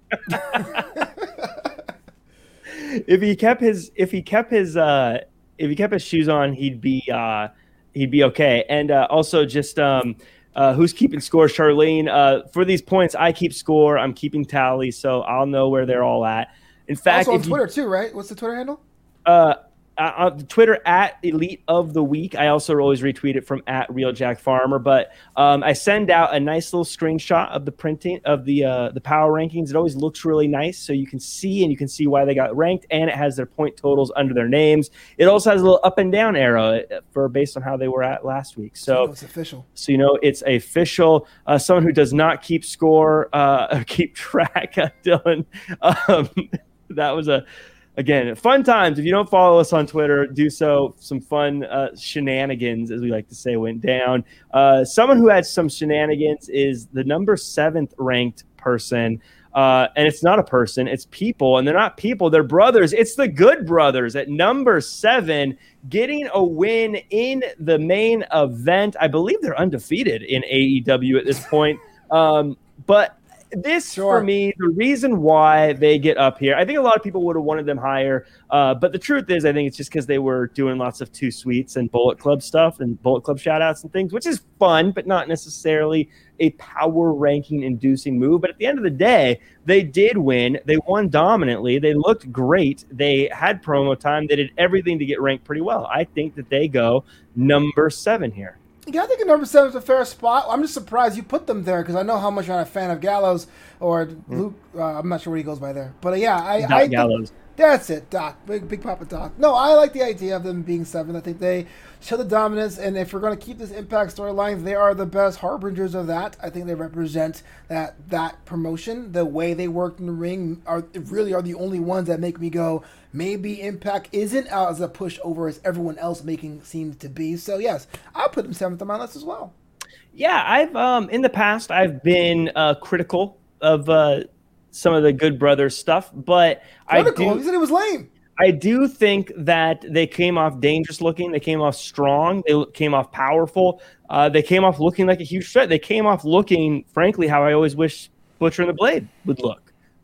if he kept his if he kept his uh, if he kept his shoes on, he'd be uh, he'd be okay. And uh, also just um, uh, who's keeping score, Charlene? Uh, for these points, I keep score. I'm keeping tally, so I'll know where they're all at. In fact, also on if Twitter you, too, right? What's the Twitter handle? Uh. Uh, on Twitter at Elite of the Week. I also always retweet it from at Real Jack Farmer. But um, I send out a nice little screenshot of the printing of the uh, the power rankings. It always looks really nice, so you can see and you can see why they got ranked, and it has their point totals under their names. It also has a little up and down arrow for based on how they were at last week. So it's official. So you know it's official. Uh, someone who does not keep score uh, or keep track, uh, Dylan. Um, that was a. Again, fun times. If you don't follow us on Twitter, do so. Some fun uh, shenanigans, as we like to say, went down. Uh, someone who had some shenanigans is the number seventh ranked person. Uh, and it's not a person, it's people. And they're not people, they're brothers. It's the Good Brothers at number seven, getting a win in the main event. I believe they're undefeated in A E W at this point. Um, but This, sure. for me, the reason why they get up here, I think a lot of people would have wanted them higher. Uh, but the truth is, I think it's just because they were doing lots of Two Sweets and Bullet Club stuff and Bullet Club shout-outs and things, which is fun, but not necessarily a power ranking inducing move. But at the end of the day, they did win. They won dominantly. They looked great. They had promo time. They did everything to get ranked pretty well. I think that they go number seven here. Yeah, I think number seven is a fair spot. I'm just surprised you put them there because I know how much you're not a fan of Gallows or Luke. Uh, I'm not sure what he goes by there, but uh, yeah, I, Doc I Gallows. Th- that's it, Doc. Big, big Papa Doc. No, I like the idea of them being seven. I think they show the dominance, and if we're going to keep this Impact storyline, they are the best harbingers of that. I think they represent that that promotion. The way they worked in the ring are really are the only ones that make me go, maybe Impact isn't out as a pushover as everyone else making seems to be. So yes, I'll put them seventh on my list as well. Yeah, I've um in the past I've been uh, critical of uh, some of the Good Brothers stuff, but critical? I do. You said it was lame. I do think that they came off dangerous looking. They came off strong. They came off powerful. Uh, they came off looking like a huge threat. They came off looking, frankly, how I always wish Butcher and the Blade would look.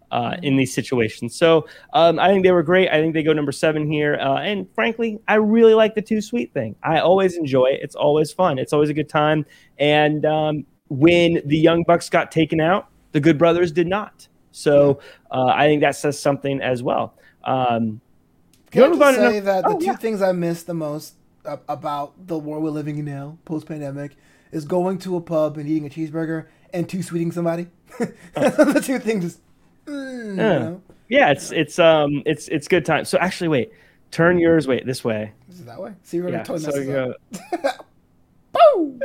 uh, in these situations. So um, I think they were great. I think they go number seven here. Uh, and frankly, I really like the Too Sweet thing. I always enjoy it. It's always fun. It's always a good time. And um, when the Young Bucks got taken out, the Good Brothers did not. So uh, I think that says something as well. Um, Can I just say that the oh, two yeah. things I miss the most about the world we're living in now, post-pandemic, is going to a pub and eating a cheeseburger and too sweeting somebody. The two things is, mm, yeah. you know? Yeah, it's it's um it's it's good time. So actually, wait, turn yours. Wait, this way. Is it that way? See, we're Yeah, totally so messes you up. Boom!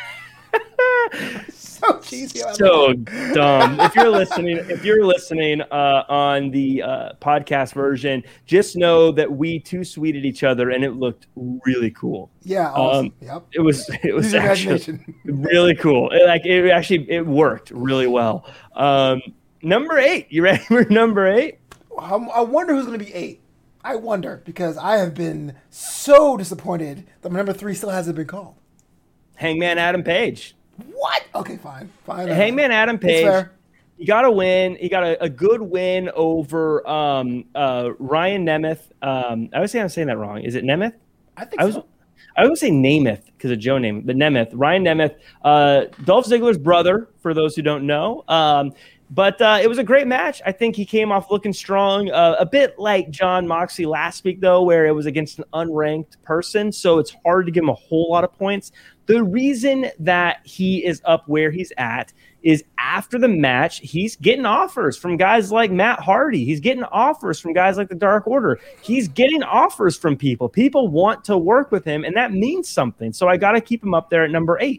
So cheesy. So dumb. If you're listening, if you're listening uh, on the uh, podcast version, just know that we too sweeted each other, and it looked really cool. Yeah, awesome. Um, Yep. It was it was Use your actually imagination. really cool. It, like it actually it worked really well. Um, number eight. You ready for number eight? I'm- I wonder who's going to be eight. I wonder because I have been so disappointed that my number three still hasn't been called. Hangman Adam Page. What? Okay, fine, fine. Hangman Adam It's Page. fair. He got a win. He got a, a good win over um, uh, Ryan Nemeth. Um, I would say I'm saying that wrong. Is it Nemeth? I think I was. so. I would say Namath because of Joe Namath, but Nemeth, Ryan Nemeth, uh, Dolph Ziggler's brother, for those who don't know. Um, but uh, it was a great match. I think he came off looking strong, uh, a bit like John Moxley last week, though, where it was against an unranked person. So it's hard to give him a whole lot of points. The reason that he is up where he's at is after the match, he's getting offers from guys like Matt Hardy. He's getting offers from guys like the Dark Order. He's getting offers from people. People want to work with him, and that means something. So I got to keep him up there at number eight.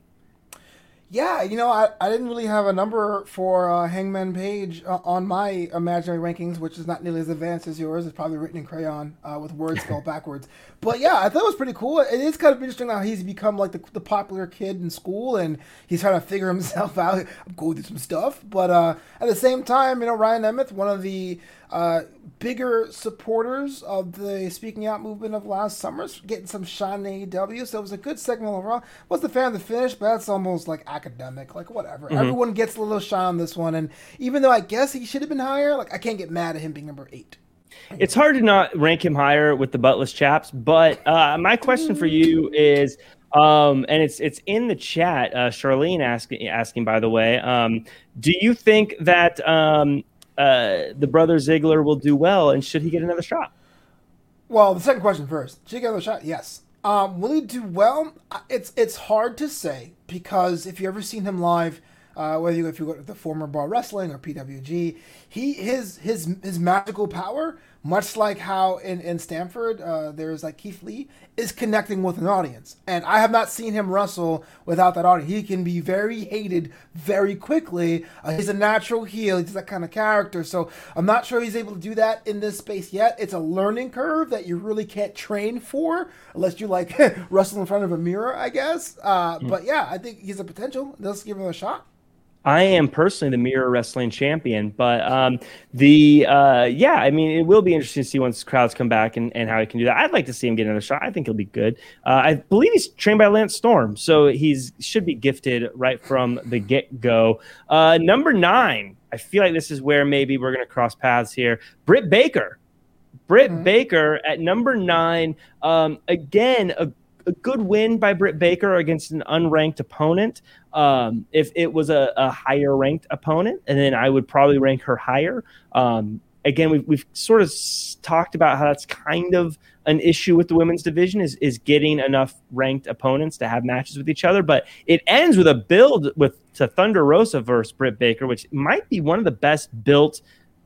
Yeah, you know, I, I didn't really have a number for uh, Hangman Page uh, on my imaginary rankings, which is not nearly as advanced as yours. It's probably written in crayon uh, with words spelled backwards. But yeah, I thought it was pretty cool. It is kind of interesting how he's become like the, the popular kid in school and he's trying to figure himself out. I'm going through some stuff. But uh, at the same time, you know, Ryan Nemeth, one of the uh, bigger supporters of the Speaking Out movement of last summer, getting some shine in A E W. So it was a good segment overall. Wasn't a fan of the finish, but that's almost like academic, like whatever. Mm-hmm. Everyone gets a little shine on this one. And even though I guess he should have been higher, like I can't get mad at him being number eight. It's hard to not rank him higher with the buttless chaps, but uh, my question for you is, um, and it's it's in the chat. Uh, Charlene asking asking by the way, um, do you think that um, uh, the brother Ziggler will do well, and should he get another shot? Well, the second question first. Should he get another shot? Yes. Um, will he do well? It's it's hard to say because if you ever seen him live. Uh, whether you if you go to the former Bar Wrestling or P W G, he his his his magical power, much like how in in Stanford uh, there's like Keith Lee, is connecting with an audience. And I have not seen him wrestle without that audience. He can be very hated very quickly. Uh, he's a natural heel. He's that kind of character. So I'm not sure he's able to do that in this space yet. It's a learning curve that you really can't train for unless you like wrestle in front of a mirror, I guess. Uh, mm. But yeah, I think he's a potential. Let's give him a shot. I am personally the Mirror Wrestling champion, but um, the uh, yeah, I mean, it will be interesting to see once crowds come back and, and how he can do that. I'd like to see him get another shot. I think he'll be good. Uh, I believe he's trained by Lance Storm, so he's should be gifted right from the get go. Uh, number nine, I feel like this is where maybe we're going to cross paths here. Britt Baker, Britt mm-hmm. Baker at number nine. Um, again, a A good win by Britt Baker against an unranked opponent. Um, if it was a, a higher ranked opponent, and then I would probably rank her higher. Um, again, we've, we've sort of s- talked about how that's kind of an issue with the women's division is, is getting enough ranked opponents to have matches with each other. But it ends with a build with to Thunder Rosa versus Britt Baker, which might be one of the best built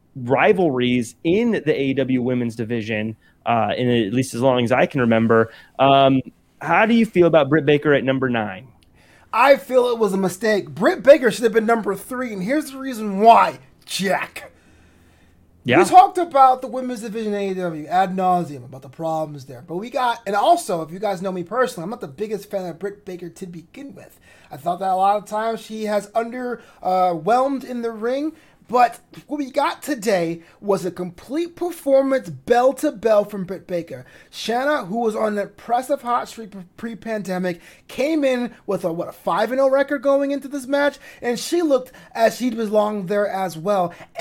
rivalries in the A E W women's division, uh, in at least as long as I can remember. Um, How do you feel about Britt Baker at number nine? I feel it was a mistake. Britt Baker should have been number three, and here's the reason why, Jack. Yeah. We talked about the women's division A E W ad nauseum, about the problems there. But we got, and also, if you guys know me personally, I'm not the biggest fan of Britt Baker to begin with. I thought that a lot of times she has underwhelmed uh, in the ring. But what we got today was a complete performance bell to bell from Britt Baker. Shanna, who was on an impressive hot streak pre-pandemic, came in with a what a five and oh record going into this match, and she looked as she belonged there as well.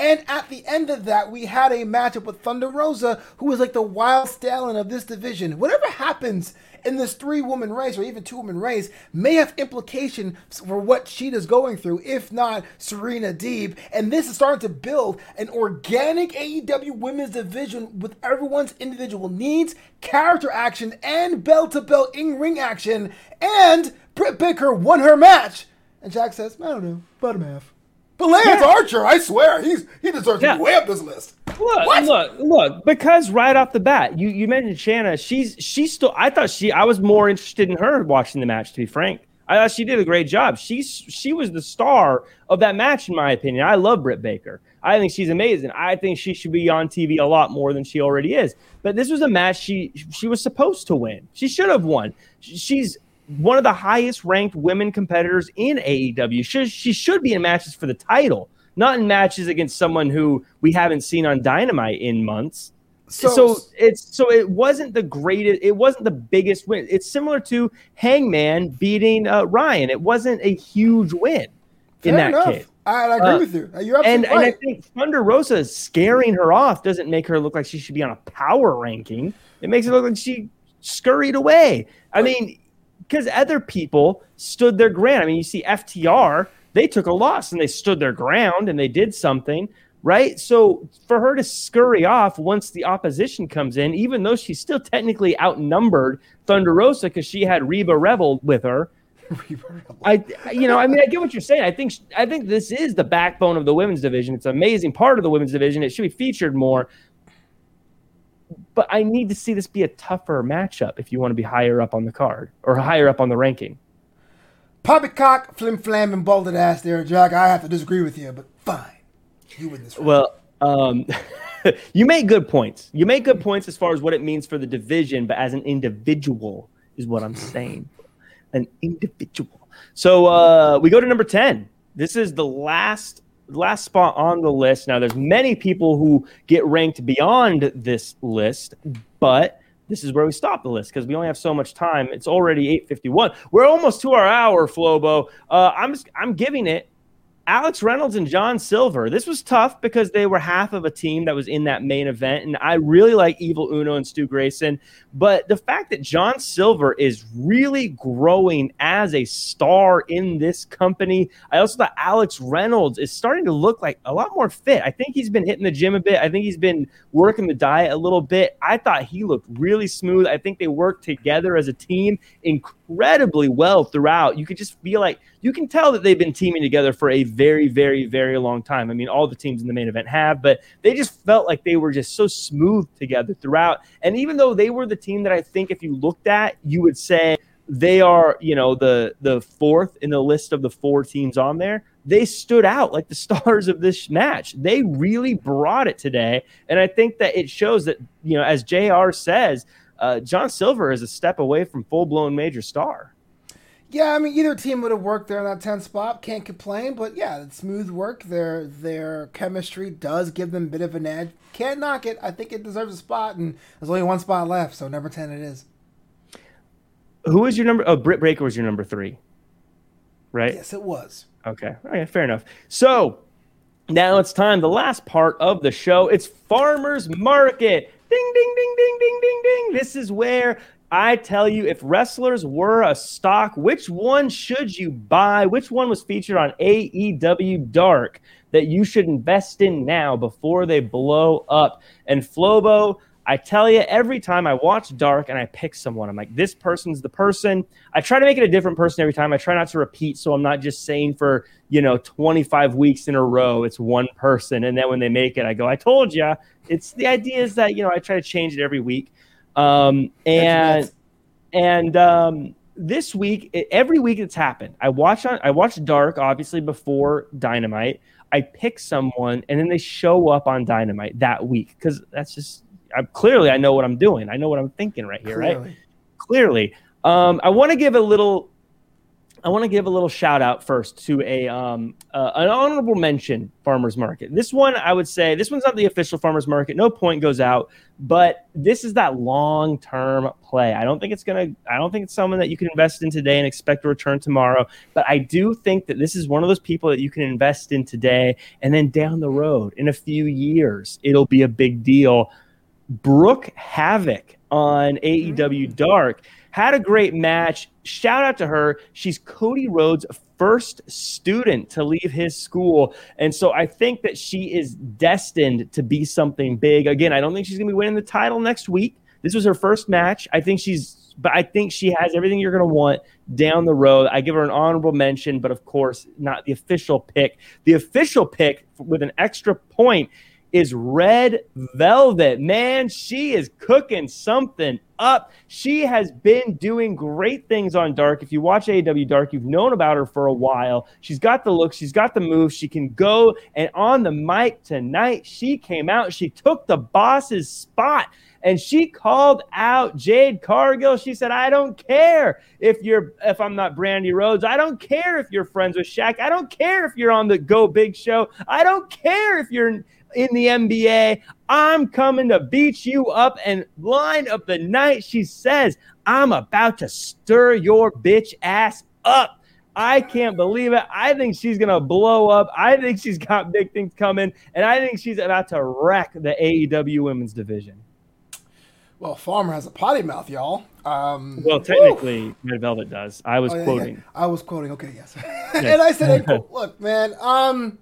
And at the end of that, we had a matchup with Thunder Rosa, who was like the wild stallion of this division. Whatever happens in this three-woman race, or even two-woman race, may have implication for what Sheeta's going through, if not Serena Deeb. And this is starting to build an organic A E W women's division with everyone's individual needs, character action, and bell-to-bell in-ring action. And Britt Baker won her match. And Jack says, I don't know, bottom half. But Lance yeah. Archer, I swear, he's he deserves yeah. to be way up this list. Look, what? look, look! Because right off the bat, you, you mentioned Shanna. She's she's still. I thought she. I was more interested in her watching the match. To be frank, I thought she did a great job. She's she was the star of that match, in my opinion. I love Britt Baker. I think she's amazing. I think she should be on T V a lot more than she already is. But this was a match she she was supposed to win. She should have won. She's one of the highest ranked women competitors in A E W. She, she should be in matches for the title, not in matches against someone who we haven't seen on Dynamite in months. So, so it's so it wasn't the greatest, it wasn't the biggest win. It's similar to Hangman beating uh, Ryan. It wasn't a huge win in Fair that enough. case. I, I agree uh, with you. You're absolutely and, right. and I think Thunder Rosa scaring her off doesn't make her look like she should be on a power ranking. It makes it look like she scurried away. I mean, because other people stood their ground. I mean, you see F T R, they took a loss and they stood their ground and they did something, right? So for her to scurry off once the opposition comes in, even though she's still technically outnumbered Thunder Rosa because she had Reba Rebel with her, I, you know, I mean, I get what you're saying. I think, I think this is the backbone of the women's division. It's an amazing part of the women's division. It should be featured more. But I need to see this be a tougher matchup if you want to be higher up on the card or higher up on the ranking. Poppycock, flim flam, and balded ass there, Jack. I have to disagree with you, but fine. You win this round. Well, um, you make good points. You make good points as far as what it means for the division, but as an individual is what I'm saying. An individual. So uh, we go to number ten. This is the last last spot on the list. Now, there's many people who get ranked beyond this list, but this is where we stop the list because we only have so much time. It's already eight fifty-one. We're almost to our hour, Flobo. Uh, I'm just, I'm giving it Alex Reynolds and John Silver. This was tough because they were half of a team that was in that main event, and I really like Evil Uno and Stu Grayson. But the fact that John Silver is really growing as a star in this company, I also thought Alex Reynolds is starting to look like a lot more fit. I think he's been hitting the gym a bit. I think he's been working the diet a little bit. I thought he looked really smooth. I think they worked together as a team incredibly well throughout. You could just feel like you can tell that they've been teaming together for a very, very, very long time. I mean, all the teams in the main event have, but they just felt like they were just so smooth together throughout. And even though they were the team that I think if you looked at, you would say they are, you know, the the fourth in the list of the four teams on there, they stood out like the stars of this match. They really brought it today. And I think that it shows that, you know, as J R says, uh, John Silver is a step away from full-blown major star. Yeah, I mean, either team would have worked there in that tenth spot. Can't complain, but yeah, it's smooth work. Their their chemistry does give them a bit of an edge. Can't knock it. I think it deserves a spot, and there's only one spot left, so number ten it is. Who is your number? Oh, Britt Baker was your number three, right? Yes, it was. Okay, okay, fair enough. So now it's time. The last part of the show. It's Farmers Market. Ding, ding, ding, ding, ding, ding, ding. This is where I tell you, if wrestlers were a stock, which one should you buy? Which one was featured on A E W Dark that you should invest in now before they blow up? And Flobo, I tell you, every time I watch Dark and I pick someone, I'm like, this person's the person. I try to make it a different person every time. I try not to repeat, so I'm not just saying for, you know, twenty-five weeks in a row, it's one person. And then when they make it, I go, I told you. It's the idea is that, you know, I try to change it every week. Um, and, and, um, this week, every week it's happened. I watch on, I watch Dark, obviously before Dynamite. I pick someone and then they show up on Dynamite that week. Cause that's just, I clearly, I know what I'm doing. I know what I'm thinking right here. Clearly. Right. Clearly. Um, I want to give a little, I want to give a little shout out first to a um, uh, an honorable mention farmers market. This one, I would say, this one's not the official farmers market. No point goes out, but this is that long term play. I don't think it's gonna. I don't think it's someone that you can invest in today and expect a return tomorrow. But I do think that this is one of those people that you can invest in today, and then down the road, in a few years, it'll be a big deal. Brooke Havoc on A E W Dark had a great match. Shout out to her. She's Cody Rhodes' first student to leave his school. And so I think that she is destined to be something big. Again, I don't think she's going to be winning the title next week. This was her first match. I think she's, but I think she has everything you're going to want down the road. I give her an honorable mention, but of course, not the official pick. The official pick with an extra point is Red Velvet. Man, she is cooking something up. She has been doing great things on Dark. If you watch A E W Dark, you've known about her for a while. She's got the look. She's got the moves. She can go. And on the mic tonight, she came out. She took the boss's spot. And she called out Jade Cargill. She said, I don't care if you're if I'm not Brandy Rhodes. I don't care if you're friends with Shaq. I don't care if you're on the Go Big Show. I don't care if you're in the N B A. I'm coming to beat you up. And line of the night, she says, I'm about to stir your bitch ass up. I can't believe it. I think she's going to blow up. I think she's got big things coming. And I think she's about to wreck the A E W women's division. Well, Farmer has a potty mouth, y'all. Um, well, technically, woo! Red Velvet does. I was oh, yeah, quoting. Yeah. I was quoting. Okay, yes. yes. And I said, hey, look, man, um,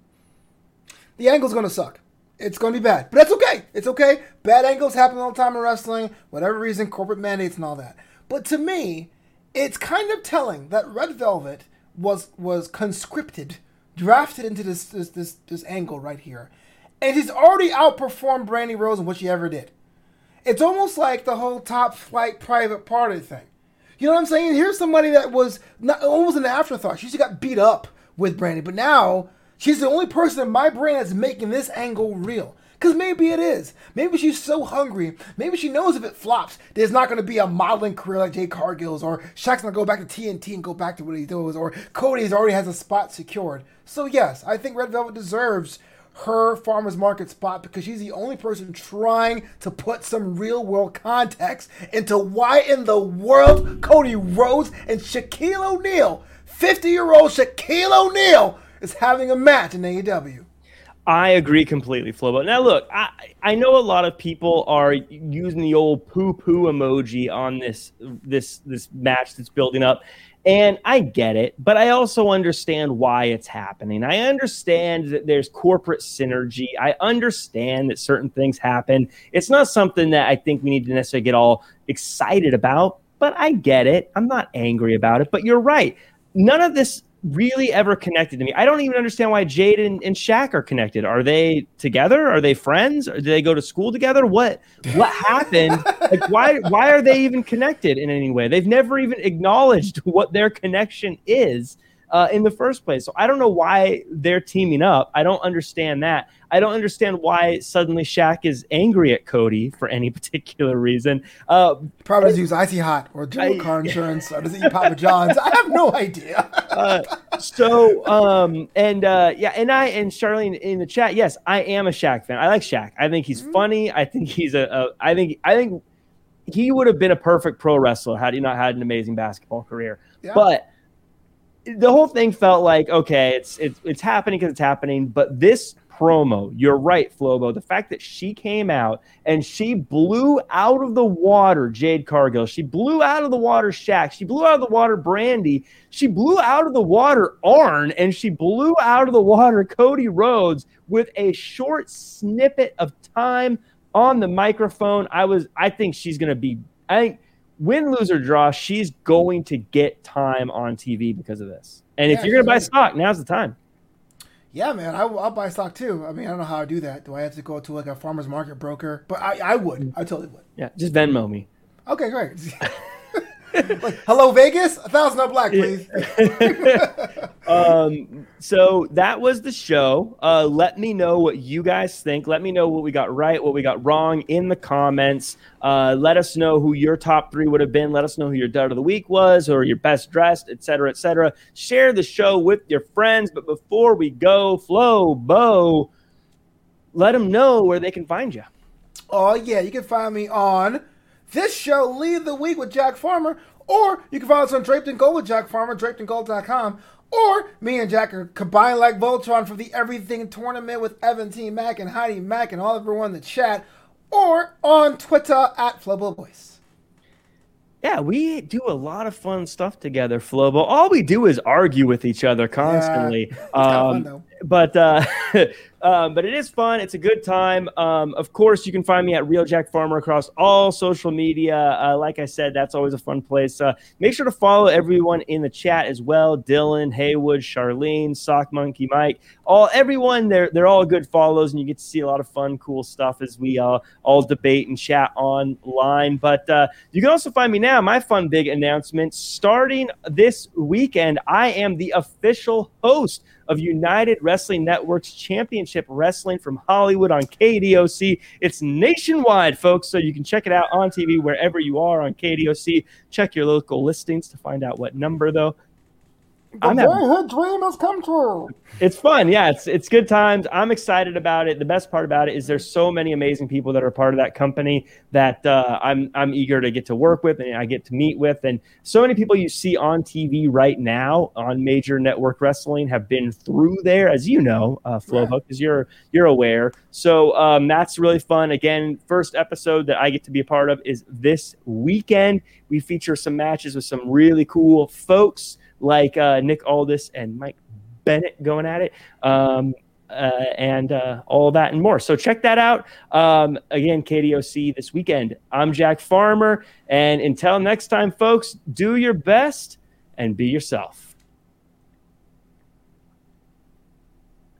the angle's going to suck. It's going to be bad. But that's okay. It's okay. Bad angles happen all the time in wrestling. Whatever reason, corporate mandates and all that. But to me, it's kind of telling that Red Velvet was was conscripted, drafted into this this this, this angle right here. And he's already outperformed Brandy Rhodes in what she ever did. It's almost like the whole top flight private party thing. You know what I'm saying? Here's somebody that was not, almost an afterthought. She just got beat up with Brandy. But now, she's the only person in my brain that's making this angle real. Because maybe it is. Maybe she's so hungry. Maybe she knows if it flops, there's not going to be a modeling career like Jade Cargill's, or Shaq's going to go back to T N T and go back to what he does, or Cody's already has a spot secured. So yes, I think Red Velvet deserves her farmer's market spot because she's the only person trying to put some real world context into why in the world Cody Rhodes and Shaquille O'Neal, fifty year old Shaquille O'Neal, is having a match in A E W. I agree completely, Flobo. Now, look, I, I know a lot of people are using the old poo-poo emoji on this this this match that's building up, and I get it, but I also understand why it's happening. I understand that there's corporate synergy. I understand that certain things happen. It's not something that I think we need to necessarily get all excited about, but I get it. I'm not angry about it, but you're right. None of this really ever connected to me. I don't even understand why Jade and, and Shaq are connected. Are they together? Are they friends? Or do they go to school together? What what happened? Like why why are they even connected in any way? They've never even acknowledged what their connection is uh, in the first place. So I don't know why they're teaming up. I don't understand that. I don't understand why suddenly Shaq is angry at Cody for any particular reason. Uh, Probably does he use Icy Hot or General I, Car Insurance or does he eat Papa John's? I have no idea. uh, so, um, and uh, yeah, and I and Charlene in the chat, yes, I am a Shaq fan. I like Shaq. I think he's mm-hmm. funny. I think he's a, a. I think I think he would have been a perfect pro wrestler had he not had an amazing basketball career. Yeah. But the whole thing felt like okay, it's it's it's happening because it's happening. But this promo, you're right, Flobo. The fact that she came out and she blew out of the water Jade Cargill, she blew out of the water Shaq, she blew out of the water Brandy, she blew out of the water Arn, and she blew out of the water Cody Rhodes with a short snippet of time on the microphone. I was, I think she's going to be, I think win, lose, or draw, she's going to get time on T V because of this. And yeah, if you're going to buy stock, now's the time. Yeah, man, I, I'll buy stock too. I mean, I don't know how I do that. Do I have to go to like a farmer's market broker? But I, I would. I totally would. Yeah, just Venmo me. Okay, great. Like, hello, Vegas? A thousand up black, please. um, so that was the show. Uh, let me know what you guys think. Let me know what we got right, what we got wrong in the comments. Uh, let us know who your top three would have been. Let us know who your dud of the week was or your best dressed, et cetera, et cetera. Share the show with your friends. But before we go, Flo, Bo, let them know where they can find you. Oh, yeah. You can find me on this show, Lead the Week with Jack Farmer, or you can follow us on Draped in Gold with Jack Farmer, draped in gold dot com, or me and Jack are combined like Voltron for the Everything Tournament with Evan T. Mack and Heidi Mack and all everyone in the chat, or on Twitter at Flobo Boys. Yeah, we do a lot of fun stuff together, Flobo. All we do is argue with each other constantly. Yeah, it's um, fun, though. But uh, um, but it is fun. It's a good time. Um, of course, you can find me at Real Jack Farmer across all social media. Uh, like I said, that's always a fun place. Uh, make sure to follow everyone in the chat as well. Dylan, Haywood, Charlene, Sock Monkey, Mike, all everyone. They're they're all good follows, and you get to see a lot of fun, cool stuff as we uh, all debate and chat online. But uh, you can also find me now. My fun big announcement starting this weekend. I am the official host of United Wrestling Network's Championship Wrestling from Hollywood on K D O C. It's nationwide, folks, so you can check it out on T V wherever you are on K D O C. Check your local listings to find out what number, though. The I'm boyhood dream has come true. It's fun. Yeah, it's it's good times. I'm excited about it. The best part about it is there's so many amazing people that are part of that company that uh, I'm I'm eager to get to work with and I get to meet with. And so many people you see on T V right now on major network wrestling have been through there, as you know, uh, Flobo, because you're you're aware. So um, that's really fun. Again, first episode that I get to be a part of is this weekend. We feature some matches with some really cool folks, like uh, Nick Aldis and Mike Bennett going at it, um, uh, and uh, all that and more. So check that out. Um, again, K D O C this weekend. I'm Jack Farmer, and until next time, folks, do your best and be yourself.